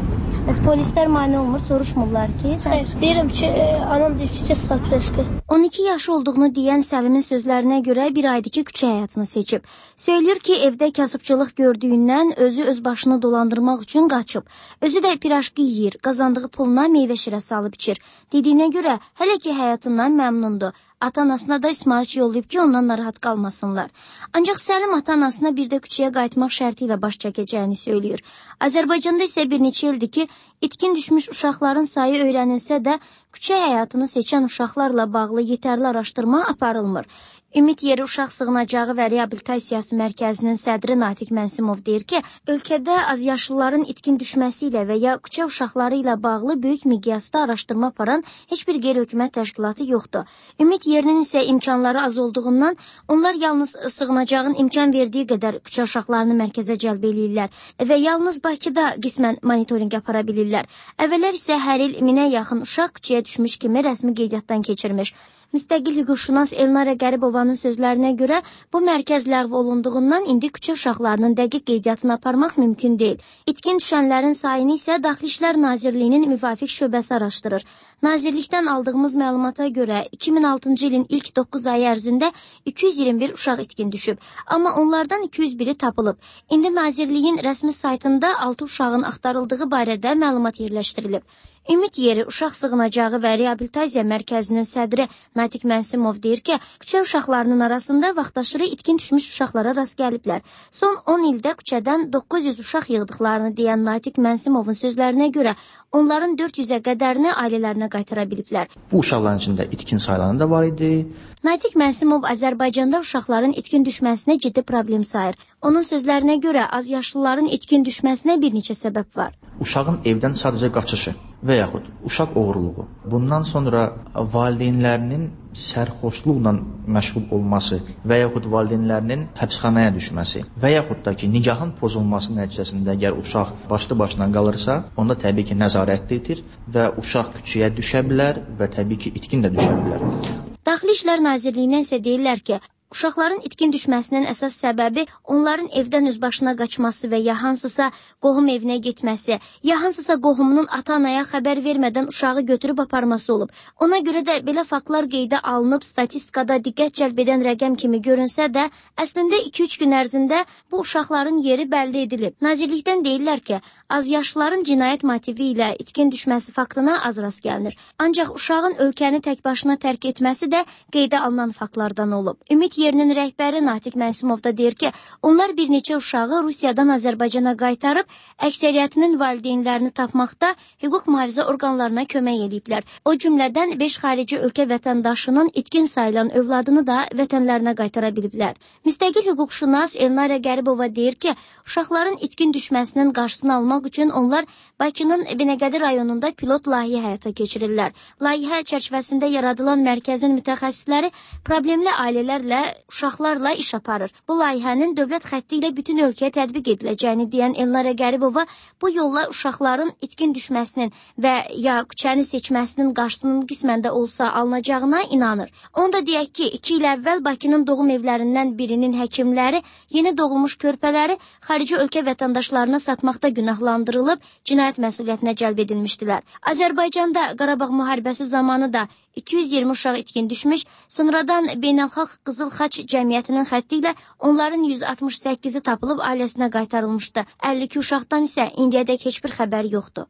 Bəs polislər mane olmur, soruşmurlar ki? Xeyr, deyirəm ki, anam deyib ki, Salpreski. 12 yaşı olduğunu deyən Səlimin sözlərinə görə bir aydır ki, küçə həyatını seçib. Söylür ki, evdə kasıbçılıq gördüyündən özü öz başını dolandırmaq üçün qaçıb. Özü də pirajki yeyir, qazandığı pulla meyvə şirəsi alıb içir. Dediyinə görə hələ ki həyatından məmnundur. Ata-anasına da ismarış yollayıb ki, ondan narahat qalmasınlar. Ancaq Səlim ata-anasına bir də küçəyə qayıtmaq şərti ilə baş çəkəcəyini söylüyor. Azərbaycanda isə bir neçə ildir ki, itkin düşmüş uşaqların sayı öyrənilsə də, küçə həyatını seçən uşaqlarla bağlı yetərli araşdırma aparılmır. Ümid Yeri Uşaq Sığınacağı və Reabilitasiyası Mərkəzinin sədri Natiq Mənsimov deyir ki, ölkədə azyaşlıların itkin düşməsi ilə və ya küçə uşaqları ilə bağlı böyük miqyasda araşdırma aparan heç bir qeyri-hökumət təşkilatı yoxdur. Ümid Yerinin isə imkanları az olduğundan onlar yalnız sığınacağın imkan verdiyi qədər küçə uşaqlarını mərkəzə cəlb eləyirlər və yalnız Bakıda qismən monitorinq apara bilirlər. Əvvəllər isə hər il 1000-ə yaxın uşaq küçəyə düşmüş kimi rəsmi qeydiyyatdan keçirmiş. Müstəqil hüquqşünas Elnara Qəribovanın sözlərinə görə bu mərkəz ləğv olunduğundan indi küçə uşaqlarının dəqiq qeydiyyatını aparmaq mümkün deyil. İtkin düşənlərin sayını isə Daxili İşlər Nazirliyinin müvafiq şöbəsi araşdırır. Nazirlikdən aldığımız məlumata görə 2006-cı ilin ilk 9 ayı ərzində 221 uşaq itkin düşüb, amma onlardan 201-i tapılıb. İndi Nazirliyin rəsmi saytında 6 uşağın axtarıldığı barədə məlumat yerləşdirilib. Ümid Yeri Uşaq Sığınacağı və Reabilitasiya Mərkəzinin sədri Natiq Mənsimov deyir ki, küçə uşaqlarının arasında vaxtaşırı itkin düşmüş uşaqlara rast gəliblər. Son 10 ildə küçədən 900 uşaq yığdıqlarını deyən Natiq Mənsimovun sözlərinə görə onların 400-ə qədərini ailələrinə qaytara biliblər. Bu uşaqların içində itkin sayılanı da var idi. Natiq Mənsimov Azərbaycanda uşaqların itkin düşməsinə ciddi problem sayır. Onun sözlərinə görə azyaşlıların itkin düşməsinə bir neçə səbəb var. Uşağın evdən sadəcə qaçışı və yaxud uşaq oğurluğu. Bundan sonra valideynlərinin sərxoşluqla məşğul olması və yaxud valideynlərinin həbsxanaya düşməsi və yaxud da ki, nigahın pozulması nəticəsində əgər uşaq başlı başına qalırsa, onda təbii ki, nəzarətdə itir və uşaq küçəyə düşə bilər və təbii ki, itkin də düşə bilər. Daxili İşlər Nazirliyindən isə deyirlər ki, uşaqların itkin düşməsinin əsas səbəbi onların evdən özbaşına qaçması və ya hansısa qohum evinə getməsi, ya hansısa qohumunun ata-anaya xəbər vermədən uşağı götürüb aparması olub. Ona görə də belə faktlar qeydə alınıb statistikada diqqət cəlb edən rəqəm kimi görünsə də, əslində 2-3 gün ərzində bu uşaqların yeri bəlli edilib. Nazirlikdən deyirlər ki, azyaşlıların cinayət motivi ilə itkin düşməsi faktına az rast gəlinir. Ancaq uşağın ölkəni tək başına tərk etməsi də qeydə alınan faktlardan olub. Ümid Yerinin rəhbəri Natiq Mənsimov da deyir ki, onlar bir neçə uşağı Rusiyadan Azərbaycana qaytarıb, əksəriyyətinin valideynlərini tapmaqda hüquq mühafizə orqanlarına kömək ediblər. O cümlədən 5 xarici ölkə vətəndaşının itkin sayılan övladını da vətənlərinə qaytara biliblər. Müstəqil hüquqşünas Elnara Qəribova deyir ki, uşaqların itkin düşməsinin qarşısını almaq üçün onlar Bakının Binəqədi rayonunda pilot layihə həyata keçirirlər. Layihə çərçivəsində yaradılan mərkəzin mütəxəssisləri problemli ailələrlə, uşaqlarla iş aparır. Bu layihənin dövlət xətti ilə bütün ölkəyə tətbiq ediləcəyini deyən Elnara Qəribova bu yolla uşaqların itkin düşməsinin və ya küçəni seçməsinin qarşısının qismən də olsa alınacağına inanır. Onu da deyək ki, 2 il əvvəl Bakının doğum evlərindən birinin həkimləri yeni doğulmuş körpələri xarici ölkə vətəndaşlarına satmaqda günahlandırılıb, cinayət məsuliyyətinə cəlb edilmişdilər. Azərbaycanda Qarabağ müharibəsi zamanı da 220 uşaq itkin düşmüş, sonradan Beynəlxalq Qızıl Xaç Cəmiyyətinin xətti ilə onların 168-i tapılıb ailəsinə qaytarılmışdı. 52 uşaqdan isə indiyədək heç bir xəbər yoxdur.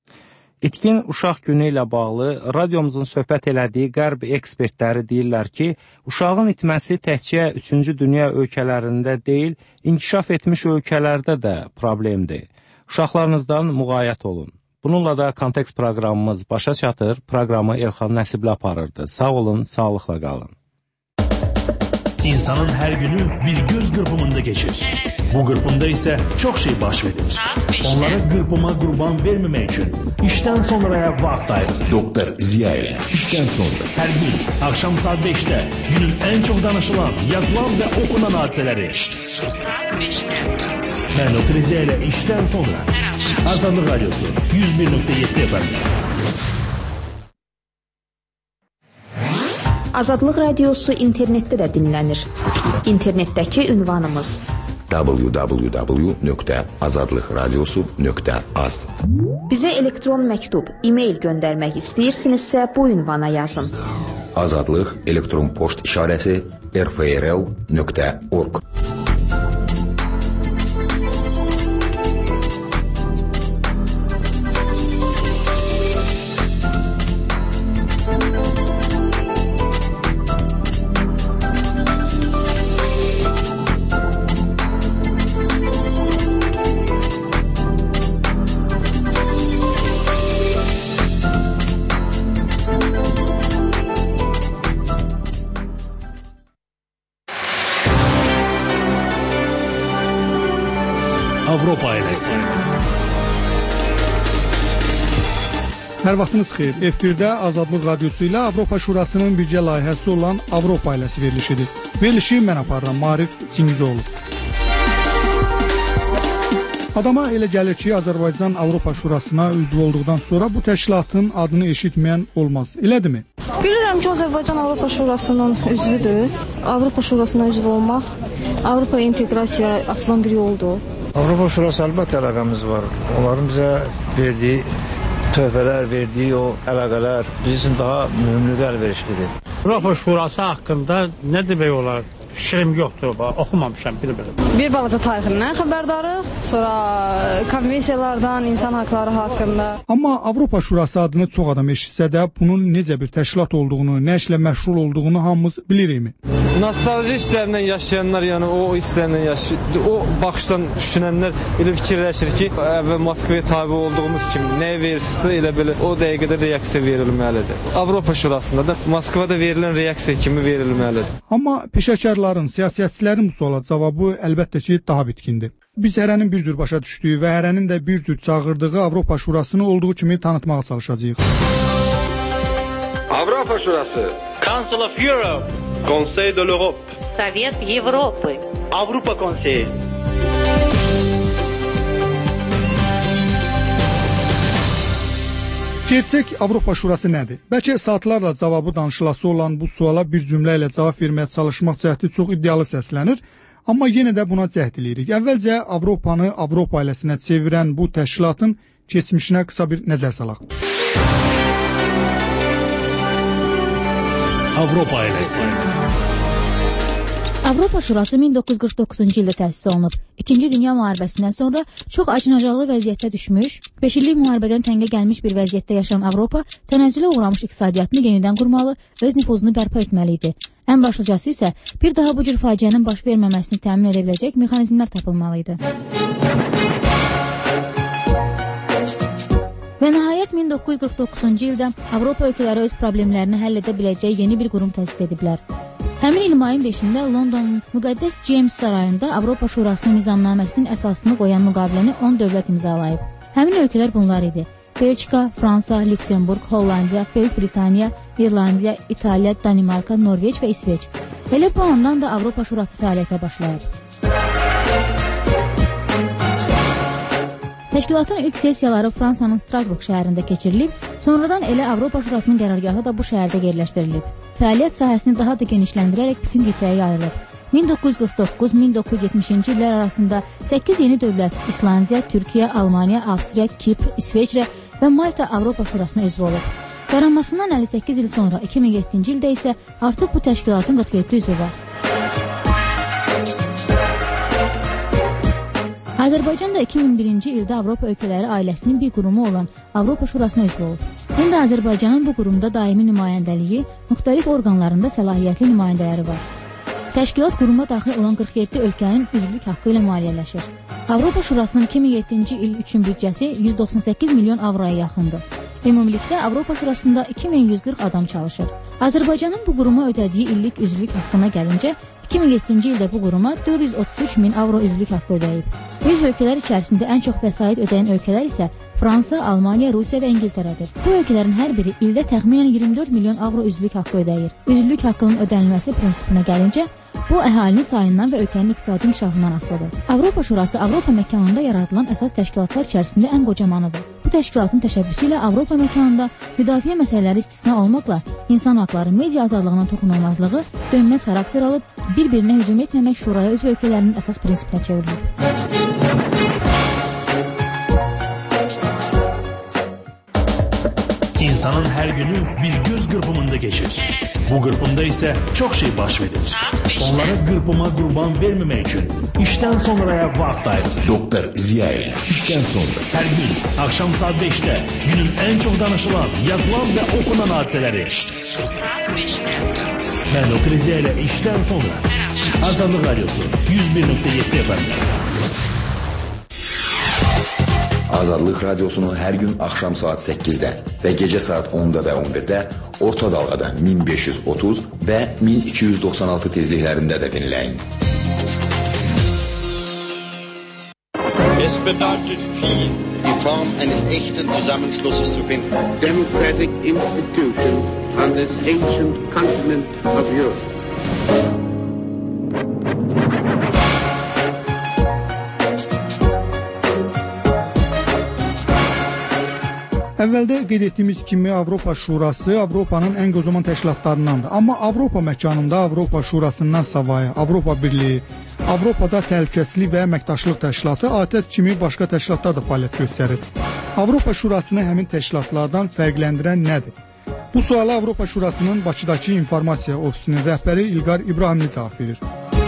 İtkin uşaq günü ilə bağlı radiomuzun söhbət elədiyi qərb ekspertləri deyirlər ki, uşağın itməsi təkcə 3-cü dünya ölkələrində deyil, inkişaf etmiş ölkələrdə də problemdir. Uşaqlarınızdan müğayət olun. Bununla da kontekst proqramımız başa çatır. Proqramı Elxan Nəsibli aparırdı. Sağ olun, sağlıqla qalın. İnsanın hər günü bir göz qırpımında geçir. Bu qırpımda isə çox şey baş verir. Onlara qırpıma qurban verməmək üçün işdən sonraya vaxt ayırın. Doktor Ziya ilə işdən sonra. Hər gün axşam saat 5-də günün ən çox danışılan, yazılan və oxunan hadisələri. İşdən sonra. Mən Doktor Ziya ilə işdən sonra. Azadlıq Radyosu 101.7 FM. Azadlıq Radiosu internetdə də dinlənir. İnternetdəki ünvanımız www.azadlıqradiosu.az. Bizə elektron məktub, e-mail göndərmək istəyirsinizsə bu ünvana yazın. Azadlıq elektron poçt işarəsi rfrl.org. Avropa ailəsi. Hər vaxtınız xeyir. F1-də Azadlıq Radiosu ilə Avropa Şurasının birgə layihəsi olan Avropa ailəsi verilişidir. Verilişi mən aparıram, Marif Çingizoğlu. Adama elə gəlir ki, Azərbaycan Avropa Şurasına üzv olduqdan sonra bu təşkilatın adını eşitməyən olmaz. Elədirmi? Bilirəm ki, Azərbaycan Avropa Şurasının üzvüdür. Avropa Şurasına üzv olmaq Avropa inteqrasiyaya açılan bir yoldur. Avropa Şurası əlbəttə əlaqəmiz var. Onların bizə verdiyi töhfələr, verdiyi o əlaqələr bizim üçün daha mühümlüdür, əlverişlidir. Avropa Şurası haqqında nə demək olar? Fikrim yoxdur, oxumamışam, bilmirəm. Bir balaca tarixindən xəbərdarıq, sonra konvensiyalardan, insan haqları haqqında. Amma Avropa Şurası adını çox adam eşitsə də bunun necə bir təşkilat olduğunu, nə işlə məşğul olduğunu hamımız bilirikmi? Nostalji hisslərlə yaşayanlar, yəni o hisslərlə o baxışdan düşünənlər elə fikirləşir ki, əvvəl Moskvaya tabe olduğumuz kimi nəyə verirsə elə belə o dəqiqədə reaksiya verilməlidir. Avropa Şurasında da Moskvada verilən reaksiya kimi verilməlidir. Amma peşəkarların, siyasətçilərin bu suala cavabı əlbəttə ki, daha bitkindir. Biz hərənin bir cür başa düşdüyü və hərənin də bir cür çağırdığı Avropa Şurasını olduğu kimi tanıtmağa çalışacağıq. Avropa Şurası, Council of Europe, Conseil de l'Europe, Sovyet Avropa, Avropa Konseyi. Gerçək Avropa Şurası nədir? Bəlkə saatlarla cavabı danışılası olan bu suala bir cümlə ilə cavab verməyə çalışmaq cəhdi çox iddialı səslənir, amma yenə də buna cəhd edirik. Əvvəlcə Avropanı Avropa ailəsinə çevirən bu təşkilatın keçmişinə qısa bir nəzər salaq. Avropa ailəsi. Avropa Şurası 1949-cu ildə təsis olunub. İkinci Dünya müharibəsindən sonra çox acınacaqlı vəziyyətdə düşmüş, 5 illik müharibədən təngə gəlmiş bir vəziyyətdə yaşayan Avropa tənəzzülə uğramış iqtisadiyyatını yenidən qurmalı, öz nüfuzunu bərpa etməli idi. Ən başlıcası isə bir daha bu cür faciənin baş verməməsini təmin edə biləcək mexanizmlər tapılmalı idi. Və nəhayət 1949-cu ildə Avropa ölkələri öz problemlərini həll edə biləcək yeni bir qurum təsis ediblər. Həmin il mayın 5-də Londonun Müqəddəs James sarayında Avropa Şurasının nizamnaməsinin əsasını qoyan müqaviləni 10 dövlət imzalayıb. Həmin ölkələr bunlar idi: Belçika, Fransa, Lüksemburq, Hollandiya, Böyük Britaniya, İrlandiya, İtaliya, Danimarka, Norveç və İsveç. Elə bu andan da Avropa Şurası fəaliyyətə başlayıb. Təşkilatın ilk sessiyaları Fransanın Strasburg şəhərində keçirilib, sonradan elə Avropa Şurasının qərargahı da bu şəhərdə yerləşdirilib. Fəaliyyət sahəsini daha da genişləndirərək bütün qitəyə yayılıb. 1949-1970-ci illər arasında 8 yeni dövlət İslandiya, Türkiyə, Almaniya, Avstriya, Kipr, İsveçrə və Malta Avropa Şurasına üzv olub. Yaranmasından 58 il sonra 2007-ci ildə isə artıq bu təşkilatın 47 üzvü var. Azərbaycan da 2001-ci ildə Avropa ölkələri ailəsinin bir qurumu olan Avropa Şurasına üzv olub. İndi Azərbaycanın bu qurumda daimi nümayəndəliyi, müxtəlif orqanlarında səlahiyyətli nümayəndələri var. Təşkilat quruma daxil olan 47 ölkənin üzvlük haqqı ilə maliyyələşir. Avropa Şurasının 2007-ci il üçün büdcəsi 198 milyon avroya yaxındır. Ümumilikdə Avropa Şurasında 2140 adam çalışır. Azərbaycanın bu quruma ödədiyi illik üzvlük haqqına gəlincə, 2007-ci ildə bu quruma 433 min avro üzvlük haqqı ödəyib. Üzv ölkələr içərisində ən çox vəsait ödəyən ölkələr isə Fransa, Almaniya, Rusiya və İngiltərədir. Bu ölkələrin hər biri ildə təxminən 24 milyon avro üzvlük haqqı ödəyir. Üzvlük haqqının ödənilməsi prinsipinə gəlincə, bu əhalinin sayından və ölkənin iqtisadi inkişafından asılıdır. Avropa Şurası Avropa məkanında yaradılan əsas təşkilatlar içərisində ən qocamanıdır. Bu təşkilatın təşəbbüsü ilə Avropa məkanında müdafiə məsələləri istisna olmaqla insan haqları, media azadlığının toxunulmazlığı dönməz xarakter alıb, bir-birinə hücum etməmək şuraya üzv ölkələrinin əsas prinsipinə çevrilib. İnsanın her günü bir göz kırpımında geçir. Bu kırpımda ise çok şey baş verir. Onlara kırpıma kurban vermemek için işten sonraya vakit ayırır. Doktor Ziyail, işten sonra. Her gün akşam saat 5'te günün en çok danışılan, yazılan ve okunan hadiseleri. Ben Doktor Ziyail'e işten sonra. Azadlık Radyosu 101.7 FM. Azadlıq Radiosunu hər gün axşam saat 8-də və gecə saat 10-da və 11-də orta dalğada 1530 və 1296 tezliklərində də dinləyin. Es bedeutet viel, die Form eines echten Zusammenschlusses zu finden. Democratic institutions on this ancient continent of Europe. Əvvəldə qeyd etdiyimiz kimi Avropa Şurası Avropanın ən qozaman təşkilatlarındandır. Amma Avropa məkanında Avropa Şurasından savayı Avropa Birliyi, Avropada Təhlükəsizlik və Əməkdaşlıq Təşkilatı, ATƏT kimi başqa təşkilatlar da fəaliyyət göstərir. Avropa Şurasını həmin təşkilatlardan fərqləndirən nədir? Bu suala Avropa Şurasının Bakıdakı İnformasiya Ofisinin rəhbəri İlqar İbrahimli cavab verir.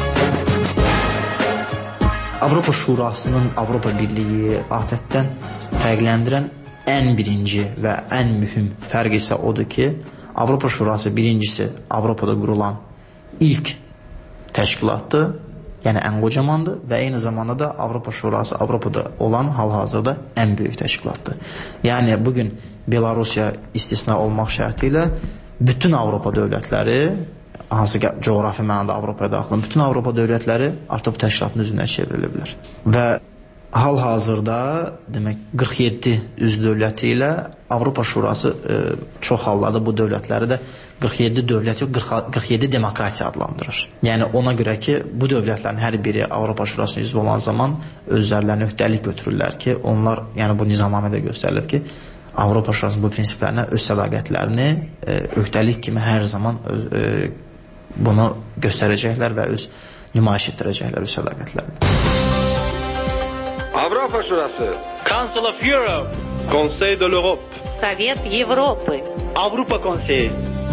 Avropa Şurasının Avropa Birliyi, ATƏT-dən fərqləndirən ən birinci və ən mühüm fərq isə odur ki, Avropa Şurası birincisi Avropada qurulan ilk təşkilatdır, yəni ən qocamandır və eyni zamanda da Avropa Şurası Avropada olan hal-hazırda ən böyük təşkilatdır. Yəni bugün Belarusiya istisna olmaq şərti ilə bütün Avropa dövlətləri, hansı ki coğrafi mənada Avropaya daxil, bütün Avropa dövlətləri artıq bu təşkilatın üzvünə çevrilə bilər. Və hal-hazırda demək 47 üzv dövləti ilə Avropa Şurası çox hallarda bu dövlətləri də 47 dövlət yox, 47 demokratiya adlandırır. Yəni ona görə ki, bu dövlətlərin hər biri Avropa Şurasına üzv olan zaman özlərinə öhdəlik götürürlər ki, onlar, yəni bu nizamnamədə göstərilir ki, Avropa Şurasının bu prinsiplərinə öz sədaqətlərini öhdəlik kimi hər zaman bunu göstərəcəklər və öz nümayiş etdirəcəklər öz sədaqətlərini. Avropa Şurası, Council of Europe, Conseil de l'Europe, Sovyet Европы, Avrupa Konseyi.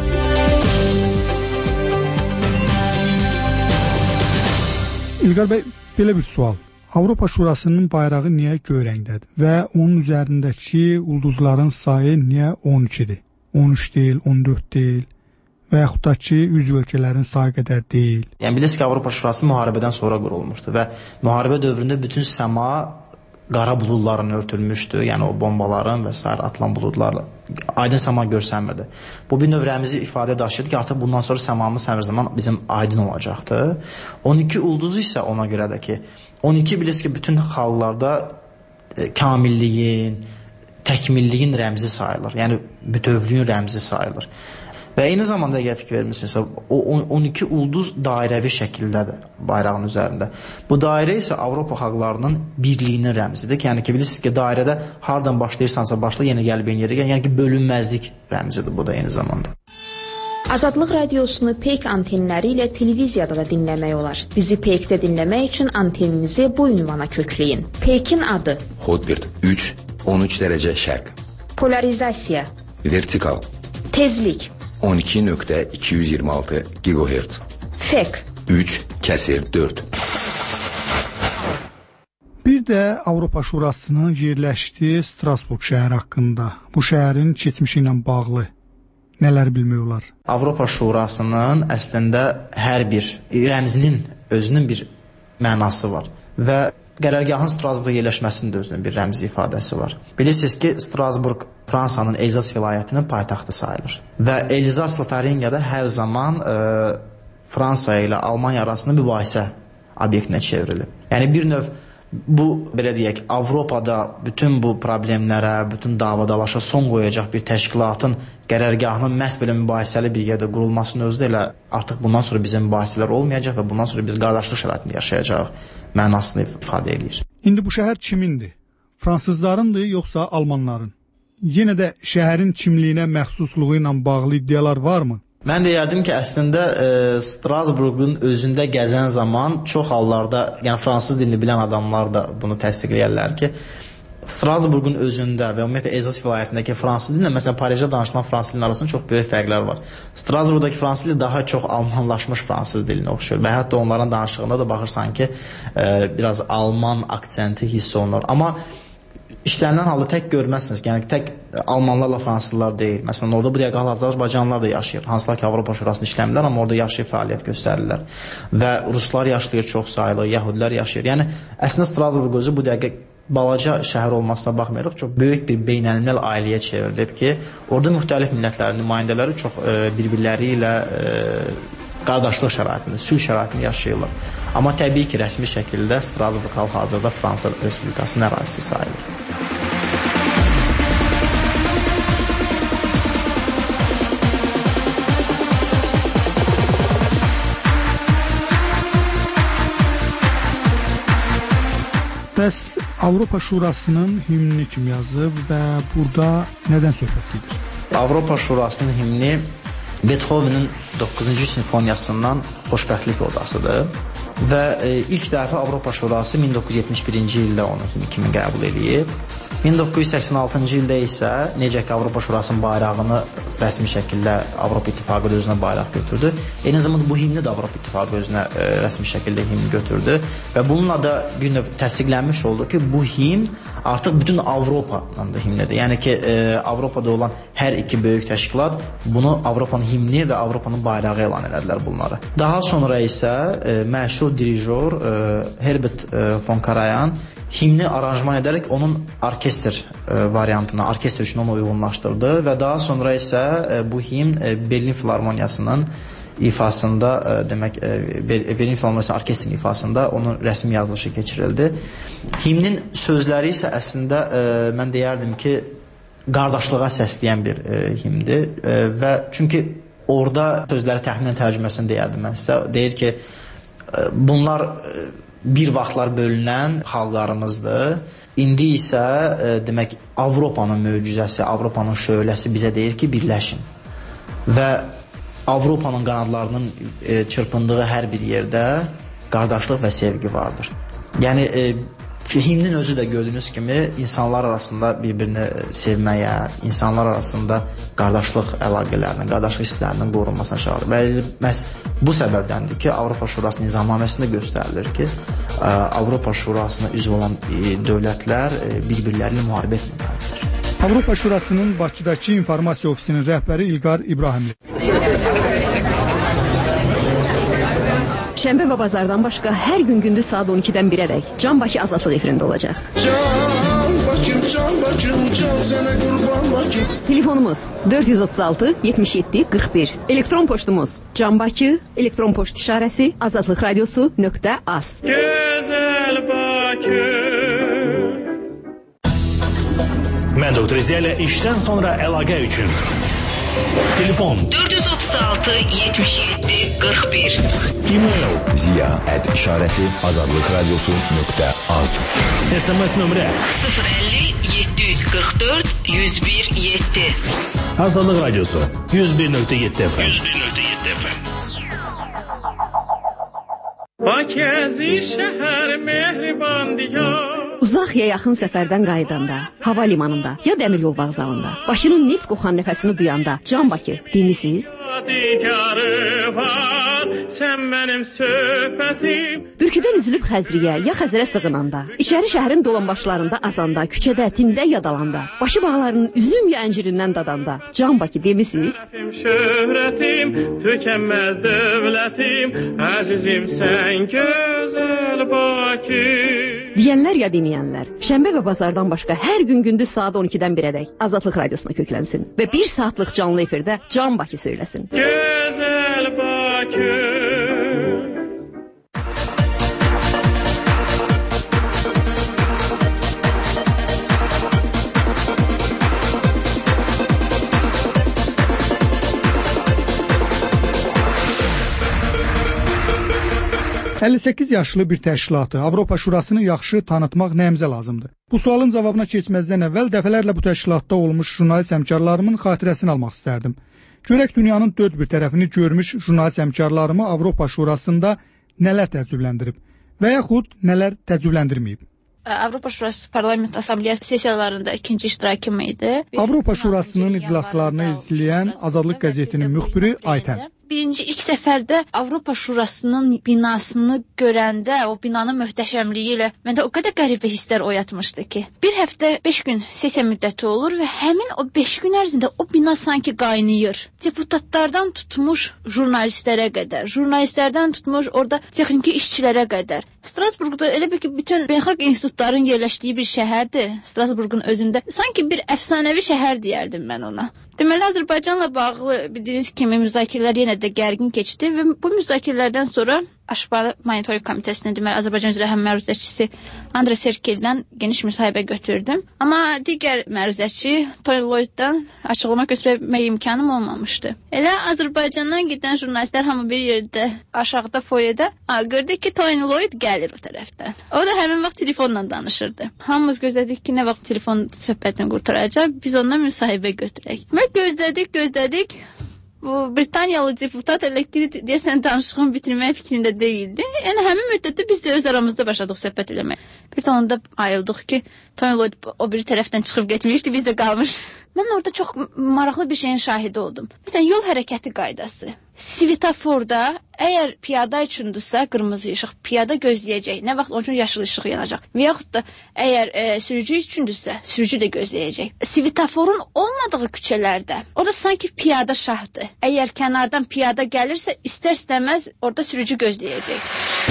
İlqar bəy, belə bir sual. Avropa Şurasının bayrağı niyə göy rəngdədir və onun üzərindəki ulduzların sayı niyə 12-dir? 13 deyil, 14 deyil və yaxud da ki, üzv ölkələrin sayı qədər deyil. Yəni bilirsiniz ki, Avropa Şurası müharibədən sonra qurulmuşdu və müharibə dövründə bütün səma qara buludlarla örtülmüşdü, yəni o bombaların və s. atılan buludlarla aydın səma görsənmirdi. Bu bir növ rəmzi ifadə daşıyırdı ki, artıq bundan sonra səmamız hər zaman bizim aydın olacaqdı. 12 ulduz isə ona görə də ki, 12 bilirsiniz ki, bütün xalqlarda kamilliyin, təkmilliyin rəmzi sayılır, yəni bütövlüyün rəmzi sayılır. Və eyni zamanda əgər fikir vermirsinizsə, o 12 ulduz dairəvi şəkildədir bayrağın üzərində. Bu dairə isə Avropa xalqlarının birliyinin rəmzidir. Yəni ki, bilirsiniz ki, dairədə hardan başlayırsansa başla, yenə gəlib yeri, yəni ki, bölünməzlik rəmzidir bu da eyni zamanda. Azadlıq Radiosunu PEYK antenləri ilə televiziyada da dinləmək olar. Bizi PEYK-də dinləmək üçün anteninizi bu ünvana kökləyin. PEYK-in adı Hotbird 3, 13 dərəcə şərq. Polarizasiya. Vertikal. Tezlik. 12.226 GHz. FEK 3/4. Bir də Avropa Şurasının yerləşdiyi Strasburq şəhəri haqqında, bu şəhərin keçmişi ilə bağlı nələr bilmək olar? Avropa Şurasının əslində hər bir rəmzinin özünün bir mənası var və qərargahın Strasburqa yerləşməsinin də özünün bir rəmzi ifadəsi var. Bilirsiniz ki, Strasburq Fransanın Elzas vilayətinin paytaxtı sayılır və Elzas-Lotaringiyada hər zaman Fransa ilə Almaniya arasında mübahisə obyektinə çevrilib. Yəni bir növ bu, belə deyək, Avropada bütün bu problemlərə, bütün davadalaşa son qoyacaq bir təşkilatın qərargahının məhz belə mübahisəli bir yerdə qurulmasının özü də elə artıq bundan sonra bizim mübahisələr olmayacaq və bundan sonra biz qardaşlıq şəraitində yaşayacaq mənasını ifadə edir. İndi bu şəhər kimindir? fransızlarındır yoxsa almanların? Yenə də şəhərin kimliyinə məxsusluğu ilə bağlı iddialar varmı? Mən deyərdim ki, əslində Strasburqun özündə gəzən zaman çox hallarda, yəni fransız dilini bilən adamlar da bunu təsdiqləyərlər ki, Strasburqun özündə və ümumiyyətlə Elzas vilayətindəki fransız dillə, məsələn, Parijdə danışılan fransız dilinin arasında çox böyük fərqlər var. Strasburqdakı fransız dili daha çox almanlaşmış fransız dilinə oxşuyur və hətta onların danışığında da baxırsan ki, biraz alman aksenti hiss olunur. Amma işlənilən halda tək görməzsiniz, yəni tək almanlarla fransızlar deyil. Məsələn, orada bu dəqiqə Azərbaycanlılar da yaşayır. Hansılar ki, Avropa Şurasında işləmirlər, amma orada yaşayıb fəaliyyət göstərirlər. Və ruslar yaşayır çox sayılı, yəhudilər yaşayır. Yəni, əslində Strasburq özü bu dəqiqə balaca şəhər olmasına baxmayaraq çox böyük bir beynəlmiləl ailəyə çevrilib ki, orada müxtəlif millətlərin nümayəndələri çox bir-birləri ilə qardaşlıq şəraitində, sülh şəraitində yaşayırlar. Amma təbii ki, rəsmi şəkildə Strasburq hal-hazırda Fransa Respublikasının ərazisi sayılır. Bəs Avropa Şurasının himni kim yazıb və burada nədən söhbət edir? Avropa Şurasının himni Beethoven'in 9-cu simfoniyasından Xoşbəxtlik odasıdır və ilk dəfə Avropa Şurası 1971-ci ildə onu himni kimi qəbul edib. 1986-cı ildə isə necə ki Avropa Şurasının bayrağını rəsmi şəkildə Avropa İttifaqı özünə bayraq götürdü. Eyni zamanda bu himni də Avropa İttifaqı özünə rəsmi şəkildə himni götürdü və bununla da bir növ təsdiqlənmiş oldu ki, bu himn artıq bütün Avropanın da himnidir. Yəni ki, Avropada olan hər iki böyük təşkilat bunu Avropanın himni və Avropanın bayrağı elan elədilər bunları. Daha sonra isə məşhur dirijor Herbert von Karajan himni aranjman edərək onun orkestr variantına, orkestr üçün onu uyğunlaşdırdı və daha sonra isə bu himn Berlin Filarmoniyasının ifasında, demək, Berlin Filarmoniyasının orkestrin ifasında onun rəsmi yazılışı keçirildi. Himnin sözləri isə əslində mən deyərdim ki, qardaşlığa səsləyən bir himndir və çünki orada sözləri təxminən tərcüməsini deyərdim mən sizə. Deyir ki, bunlar bir vaxtlar bölünən xalqlarımızdır. İndi isə demək Avropanın möcüzəsi, Avropanın şöhləsi bizə deyir ki, birləşin. Və Avropanın qanadlarının çırpındığı hər bir yerdə qardaşlıq və sevgi vardır. Yəni himnin özü də gördüyünüz kimi insanlar arasında bir-birini sevməyə, insanlar arasında qardaşlıq əlaqələrinin, qardaşlıq hisslərinin qorunmasına çağırır. Və məhz bu səbəbdəndir ki, Avropa Şurasının nizamnaməsində göstərilir ki, Avropa Şurasına üzv olan dövlətlər bir-birləri ilə müharibə etməməlidir. Avropa Şurasının Bakıdakı informasiya ofisinin rəhbəri İlqar İbrahimli. Şənbə və bazardan başqa hər gün gündüz saat 12-dən 1-ədək Can Bakı Azadlıq efirində olacaq. Can Bakım, Can Bakım, can sənə qurban Bakım. Telefonumuz 436 77 41. Elektron poçtumuz canbakı, elektron poçt işarəsi azadlıqradiosu.az. Gözəl Bakı. Mən Doktor Ziya ilə işdən sonra əlaqə üçün. Telefon 436 77 41. E-mail ziya@işarəsi azadlıqradiosu.az. SMS nömrə 050 744 101 7. Azadlıq Radiosu 101.7 FM. 101.7 FM. Bakəzi şəhər mehriban diyar. Uzaq ya yaxın səfərdən qayıdanda, hava limanında ya dəmir yol vağzalında, Bakının neft qoxan nəfəsini duyanda Can Bakı dinlisiz? Sən mənim söhbətim. Bürküdən üzülüb Xəzriyə ya Xəzərə sığınanda, İçəri şəhərin dolanbaşlarında azanda, küçədə, tində yadalanda, başı bağlarının üzüm ya əncirindən dadanda Can Bakı demisiz? Şöhrətim, tükənməz dövlətim, əzizim sən gözəl Bakı. Deyənlər ya deməyənlər, şənbə və bazardan başqa hər gün gündüz saat 12-dən 1-ədək Azadlıq Radiosuna köklənsin və 1 saatlıq canlı efirdə Can Bakı söyləsin. Gözəl Bakı. 58 yaşlı bir təşkilatı, Avropa Şurasını yaxşı tanıtmaq nəyimizə lazımdır? Bu sualın cavabına keçməzdən əvvəl dəfələrlə bu təşkilatda olmuş jurnalist həmkarlarımın xatirəsini almaq istərdim. Görək dünyanın dörd bir tərəfini görmüş jurnalist həmkarlarımı Avropa Şurasında nələr təəccübləndirib və yaxud nələr təəccübləndirməyib. Avropa Şurası Parlament Assambleyası sessiyalarında ikinci iştirakım idi. Avropa Şurasının iclaslarını izləyən Azadlıq qəzetinin müxbiri Aytən. Birinci ilk səfərdə Avropa Şurasının binasını görəndə, o binanın möhtəşəmliyi ilə məndə o qədər qəribə hisslər oyatmışdı ki, bir həftə 5 gün sessiya müddəti olur və həmin o 5 gün ərzində o bina sanki qaynayır. Deputatlardan tutmuş jurnalistlərə qədər, jurnalistlərdən tutmuş orada texniki işçilərə qədər. Strasburqda elə bir ki, bütün beynəlxalq institutların yerləşdiyi bir şəhərdir. Strasburqun özündə sanki bir əfsanəvi şəhər deyərdim mən ona. Deməli, Azərbaycanla bağlı bildiyiniz kimi müzakirələr yenə də gərgin keçdi və bu müzakirələrdən sonra Aşbara Monitoring Komitəsinin, deməli, Azərbaycan üzrə həm məruzəçisi Andrey Serkeldən geniş müsahibə götürdüm. Amma digər məruzəçi Tony Lloyddan açıqlama götürmək imkanım olmamışdı. Elə Azərbaycandan gedən jurnalistlər hamı bir yerdə aşağıda foyeda gördük ki, Tony Lloyd gəlir o tərəfdən. O da həmin vaxt telefonla danışırdı. Hamımız gözlədik ki, nə vaxt telefon söhbətini qurtaracaq, biz ondan müsahibə götürək. Gözlədik. Bu Britaniyalı deputat elə ki, deyəsən danışığını bitirmək fikrində deyildi. Yəni həmin müddətdə biz də öz aramızda başladıq söhbət eləmək. Bir də onda ayıldıq ki, Tony Lloyd o biri tərəfdən çıxıb getmişdi, biz də qalmışıq. Mən orada çox maraqlı bir şeyin şahidi oldum. Məsələn, yol hərəkəti qaydası. Svetoforda əgər piyada üçündürsə qırmızı işıq, piyada gözləyəcək. Nə vaxt onun üçün yaşıl işıq yanacaq. Və yaxud da əgər sürücü üçündürsə, sürücü də gözləyəcək. Svetoforun olmadığı küçələrdə orada sanki piyada şahdır. Əgər kənardan piyada gəlirsə, istər-istəməz orada sürücü gözləyəcək.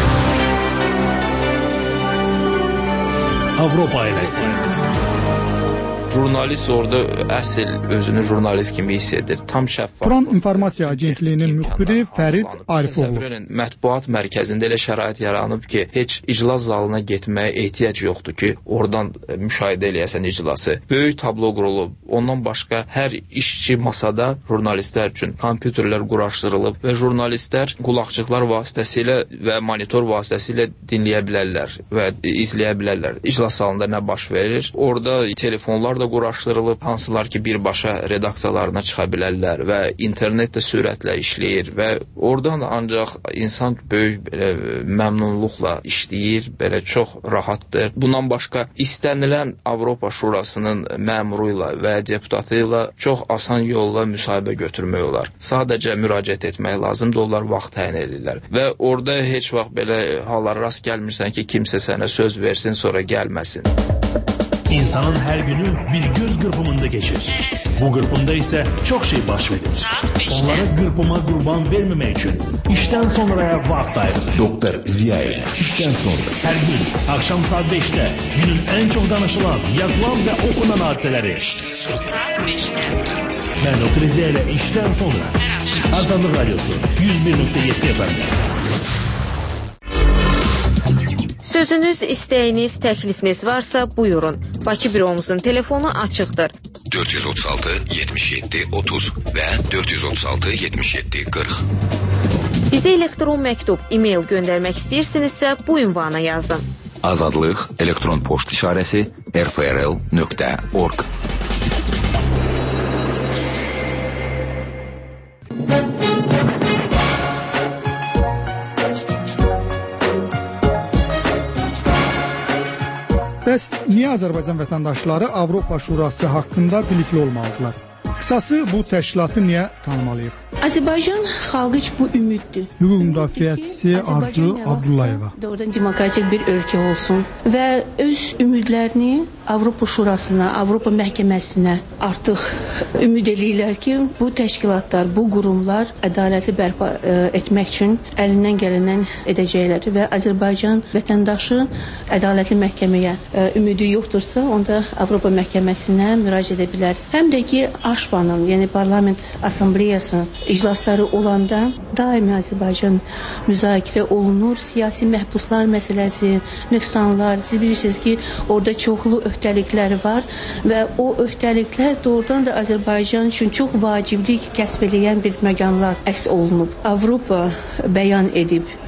Avropa ailəsi. Jurnalist orada əsl özünü jurnalist kimi hiss edir. Tam şəffaf. Turan İnformasiya Agentliyinin müxbiri Fərid Arifoğlu. Mətbuat mərkəzində elə şərait yaranıb ki, heç iclas zalına getməyə ehtiyac yoxdur ki, oradan müşahidə eləyəsən iclası. Böyük tablo qurulub. Ondan başqa hər işçi masada jurnalistlər üçün kompüterlər quraşdırılıb və jurnalistlər qulaqçıqlar vasitəsilə və monitor vasitəsilə dinləyə bilərlər və izləyə bilərlər. İclas salonunda nə baş verir? Orada telefonlar da quraşdırılıb, hansılar ki birbaşa redaksiyalarına çıxa bilərlər və internet də sürətlə işləyir və oradan ancaq insan böyük belə məmnunluqla işləyir, belə çox rahatdır. Bundan başqa istənilən Avropa Şurasının məmuru ilə və deputatı ilə çox asan yolla müsahibə götürmək olar. Sadəcə müraciət etmək lazımdır, onlar vaxt təyin edirlər və orada heç vaxt belə hallara rast gəlmirsən ki, kimsə sənə söz versin, sonra gəlməsin. İnsanın hər günü bir göz qırpımında keçir. Bu qırpımda isə çox şey baş verir. Onlara qırpıma qurban verməmək üçün işdən sonraya vaxt ayırır. Doktor Ziyail, işdən sonra. Hər gün axşam saat 5-də günün ən çox danışılan, yazılan və oxunan hadisələri. Saat 5-də. Mən Doktor Ziyail işdən sonra. Azadlıq Radyosu 101.7 FM. Sözünüz, istəyiniz, təklifiniz varsa buyurun. Bakı büromuzun telefonu açıqdır. 436 77 30 və 436 77 40. Bizə elektron məktub, e-mail göndərmək istəyirsinizsə bu ünvana yazın. Azadlıq elektron poçt işarəsi rfrl.org. Bəs niyə Azərbaycan vətəndaşları Avropa Şurası haqqında bilikli olmalıdırlar? Qısası bu təşkilatı niyə tanımalıyıq? Azərbaycan xalqı üçün bu ümiddir. Hüquq müdafiəçisi Arzu Abdullayeva. Doğrudan demokratik bir ölkə olsun və öz ümidlərini Avropa Şurasına, Avropa məhkəməsinə artıq ümid edirlər ki, bu təşkilatlar, bu qurumlar ədalətli bərpa etmək üçün əlindən gələnən edəcəklər və Azərbaycan vətəndaşı ədalətli məhkəməyə ümidi yoxdursa, onda Avropa məhkəməsinə müraciət edə bilər. Həm də ki, Aşbanın, yəni Parlament Assambleyasının iclasları olanda daimi Azərbaycan müzakirə olunur. Siyasi məhbuslar məsələsi, nöqsanlar, siz bilirsiniz ki, orada çoxlu öhdəliklər var və o öhdəliklər doğrudan da Azərbaycan üçün çox vaciblik kəsb edən bir məqamlar əks olunub. Avropa bəyan edib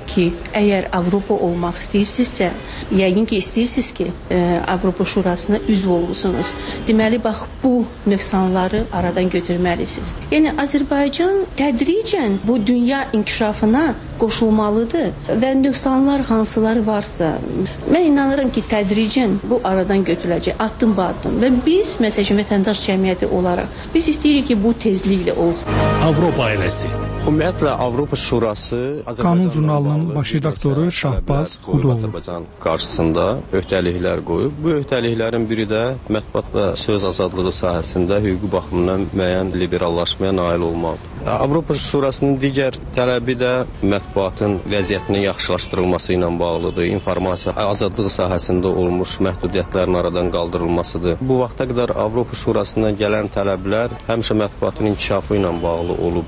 ki, əgər Avropa olmaq istəyirsinizsə, yəqin ki, istəyirsiniz ki, Avropa Şurasına üzv olursunuz. Deməli, bax, bu nöqsanları aradan götürməlisiniz. Yəni, Azərbaycan tədricən bu dünya inkişafına qoşulmalıdır və nöqsanlar hansıları varsa, mən inanıram ki, tədricən bu aradan götürüləcək, addım ba addım. Və biz, məsələn, vətəndaş cəmiyyəti olaraq, biz istəyirik ki, bu tezliklə olsun. Avropa ailəsi. Ümumiyyətlə, Avropa Şurası Qanun jurnalının baş redaktoru Şahbaz Xudoğlu Azərbaycan qarşısında öhdəliklər qoyub. Bu öhdəliklərin biri də mətbuat və söz azadlığı sahəsində hüquqi baxımdan müəyyən liberallaşmaya nail olmaqdır. Avropa Şurasının digər tələbi də mətbuatın vəziyyətinin yaxşılaşdırılması ilə bağlıdır. İnformasiya azadlığı sahəsində olmuş məhdudiyyətlərin aradan qaldırılmasıdır. Bu vaxta qədər Avropa Şurasından gələn tələblər həmişə mətbuatın inkişafı ilə bağlı olub.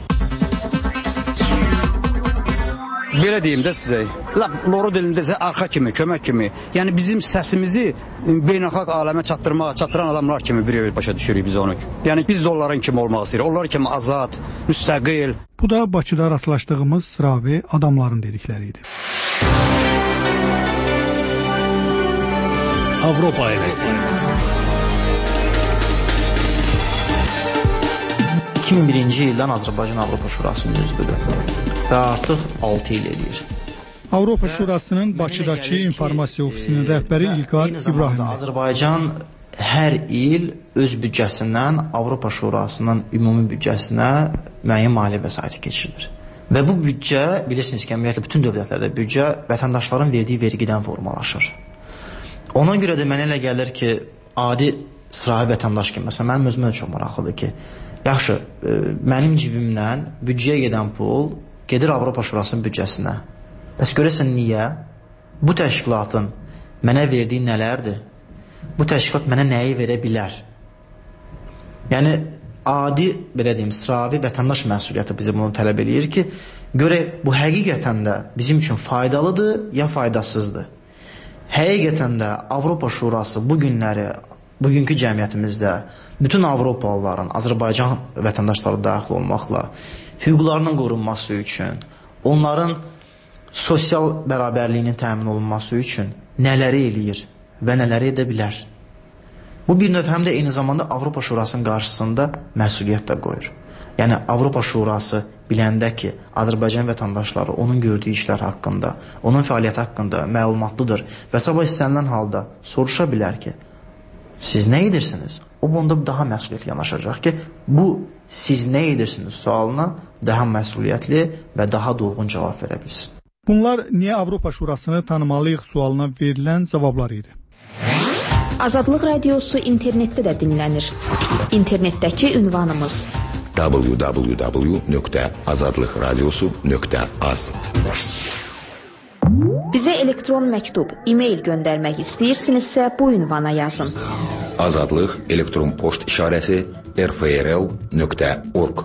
Belə deyim də sizə, loru dilimdə sizə arxa kimi, kömək kimi, yəni bizim səsimizi beynəlxalq aləmə çatdıran adamlar kimi bir başa düşürük biz onu. Yəni biz də onların kimi olmaq istəyirik, onlar kimi azad, müstəqil. Bu da Bakıda rastlaşdığımız sıravi adamların dedikləri idi. Avropa ailəsi. 2001-ci ildən Azərbaycan Avropa Şurasının üzvüdür və artıq 6 il edir. Avropa Şurasının Bakıdakı informasiya ofisinin rəhbəri İlqar İbrahim. Azərbaycan hər il öz büdcəsindən Avropa Şurasının ümumi büdcəsinə müəyyən maliyyə vəsaiti keçirilir. Və bu büdcə, bilirsiniz ki, ümumiyyətlə bütün dövlətlərdə büdcə vətəndaşların verdiyi vergidən formalaşır. Ona görə də mənə elə gəlir ki, adi sıravi vətəndaş kimi, məsələn, mənim özümə də çox maraqlıdır ki, yaxşı, mənim cibimdən büdcəyə gedən pul gedir Avropa Şurasının büdcəsinə. Bəs görəsən niyə? Bu təşkilatın mənə verdiyi nələrdir? Bu təşkilat mənə nəyi verə bilər? Yəni, adi, belə deyim, sıravi vətəndaş məsuliyyəti bizi bunu tələb edir ki, görək, bu həqiqətən də bizim üçün faydalıdır, ya faydasızdır? Həqiqətən də Avropa Şurası bu günləri, bugünkü cəmiyyətimizdə bütün Avropalıların, Azərbaycan vətəndaşları daxil olmaqla hüquqlarının qorunması üçün, onların sosial bərabərliyinin təmin olunması üçün nələri eləyir və nələri edə bilər? Bu bir növ həm də eyni zamanda Avropa Şurasının qarşısında məsuliyyət də qoyur. Yəni Avropa Şurası biləndə ki, Azərbaycan vətəndaşları onun gördüyü işlər haqqında, onun fəaliyyəti haqqında məlumatlıdır və sabah istənilən halda soruşa bilər ki, siz nə edirsiniz? O bunda daha məsuliyyətli yanaşacaq ki, bu siz nə edirsiniz sualına daha məsuliyyətli və daha dolğun cavab verə bilsin. Bunlar niyə Avropa Şurasını tanımalıyıq sualına verilən cavablar idi. Azadlıq radiosu internetdə də dinlənir. İnternetdəki ünvanımız www.azadlıqradiosu.az. Bizə elektron məktub, e-mail göndərmək istəyirsinizsə bu ünvana yazın. Azadlıq elektron poçt işarəsi rfrl.org.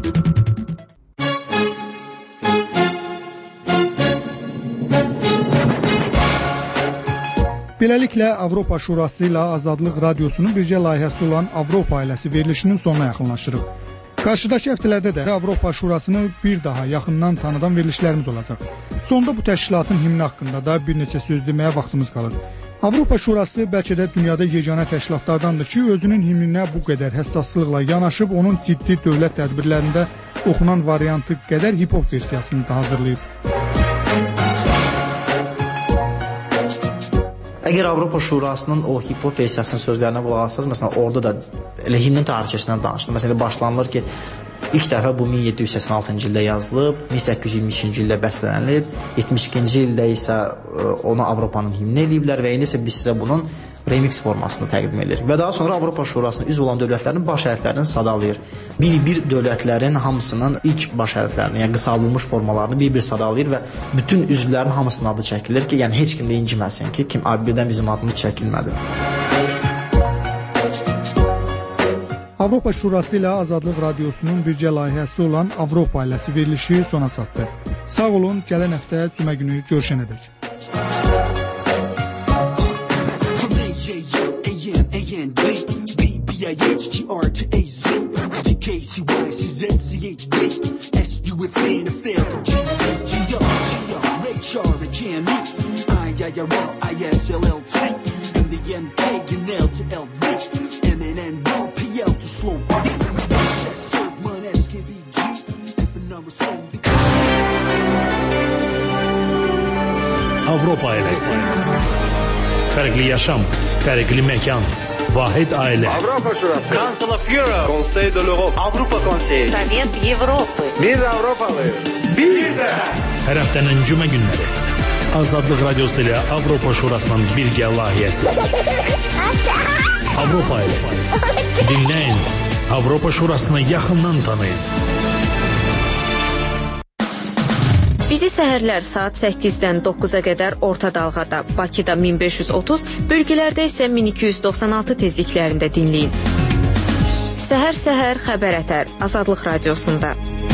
Beləliklə, Avropa Şurası ilə Azadlıq Radiosunun bircə layihəsi olan Avropa ailəsi verilişinin sonuna yaxınlaşırıq. Qarşıdakı həftələrdə də Avropa Şurasını bir daha yaxından tanıdan verilişlərimiz olacaq. Sonda bu təşkilatın himni haqqında da bir neçə söz deməyə vaxtımız qalır. Avropa Şurası bəlkə də dünyada yeganə təşkilatlardandır ki, özünün himninə bu qədər həssaslıqla yanaşıb, onun ciddi dövlət tədbirlərində oxunan variantı qədər hip-hop versiyasını da hazırlayıb. Əgər Avropa Şurasının o hip-hop versiyasının sözlərinə qulaq alsanız, məsələn, orada da elə himnin tarixçəsindən danışılır. Məsələn, başlanılır ki, ilk dəfə bu 1786-cı ildə yazılıb, 1823-cü ildə bəslənilib, 72-ci ildə isə onu Avropanın himni eləyiblər və indi isə biz sizə bunun remix formasını təqdim edirik. Və daha sonra Avropa Şurasının üzv olan dövlətlərin baş hərflərini sadalayır. Bir dövlətlərin hamısının ilk baş hərflərini, yəni qısaldılmış formalarını bir sadalayır və bütün üzvlərin hamısının adı çəkilir ki, yəni heç kim də inciməsin ki, kim birdən bizim adımız çəkilmədi. Avropa Şurası ilə Azadlıq Radiosunun bircə layihəsi olan Avropa ailəsi verilişi sona çatdı. Sağ olun, gələn həftə cümə günü görüşənədək. L-I-S-L-L-T, M-D-N-K, L to L-V, M-N-N-O-P-L to slow Avropa ailəsi. Fərqli yaşam, fərqli məkan, vahid ailə. Avropa Şurası. Council of Europe. Conseil de l'Europe. Avropa Konseyi. Sovet Avropa. Biz Avropalıyıq. Biz də. Hər həftənin cümə günləri. Azadlıq Radiosu ilə Avropa Şurasının birgə layihəsi. Avropa ailəsi. Dinləyin. Avropa Şurasını yaxından tanıyın. Bizi səhərlər saat 8-dən 9-a qədər orta dalğada, Bakıda 1530, bölgələrdə isə 1296 tezliklərində dinləyin. Səhər-səhər xəbər ətər Azadlıq Radiosunda.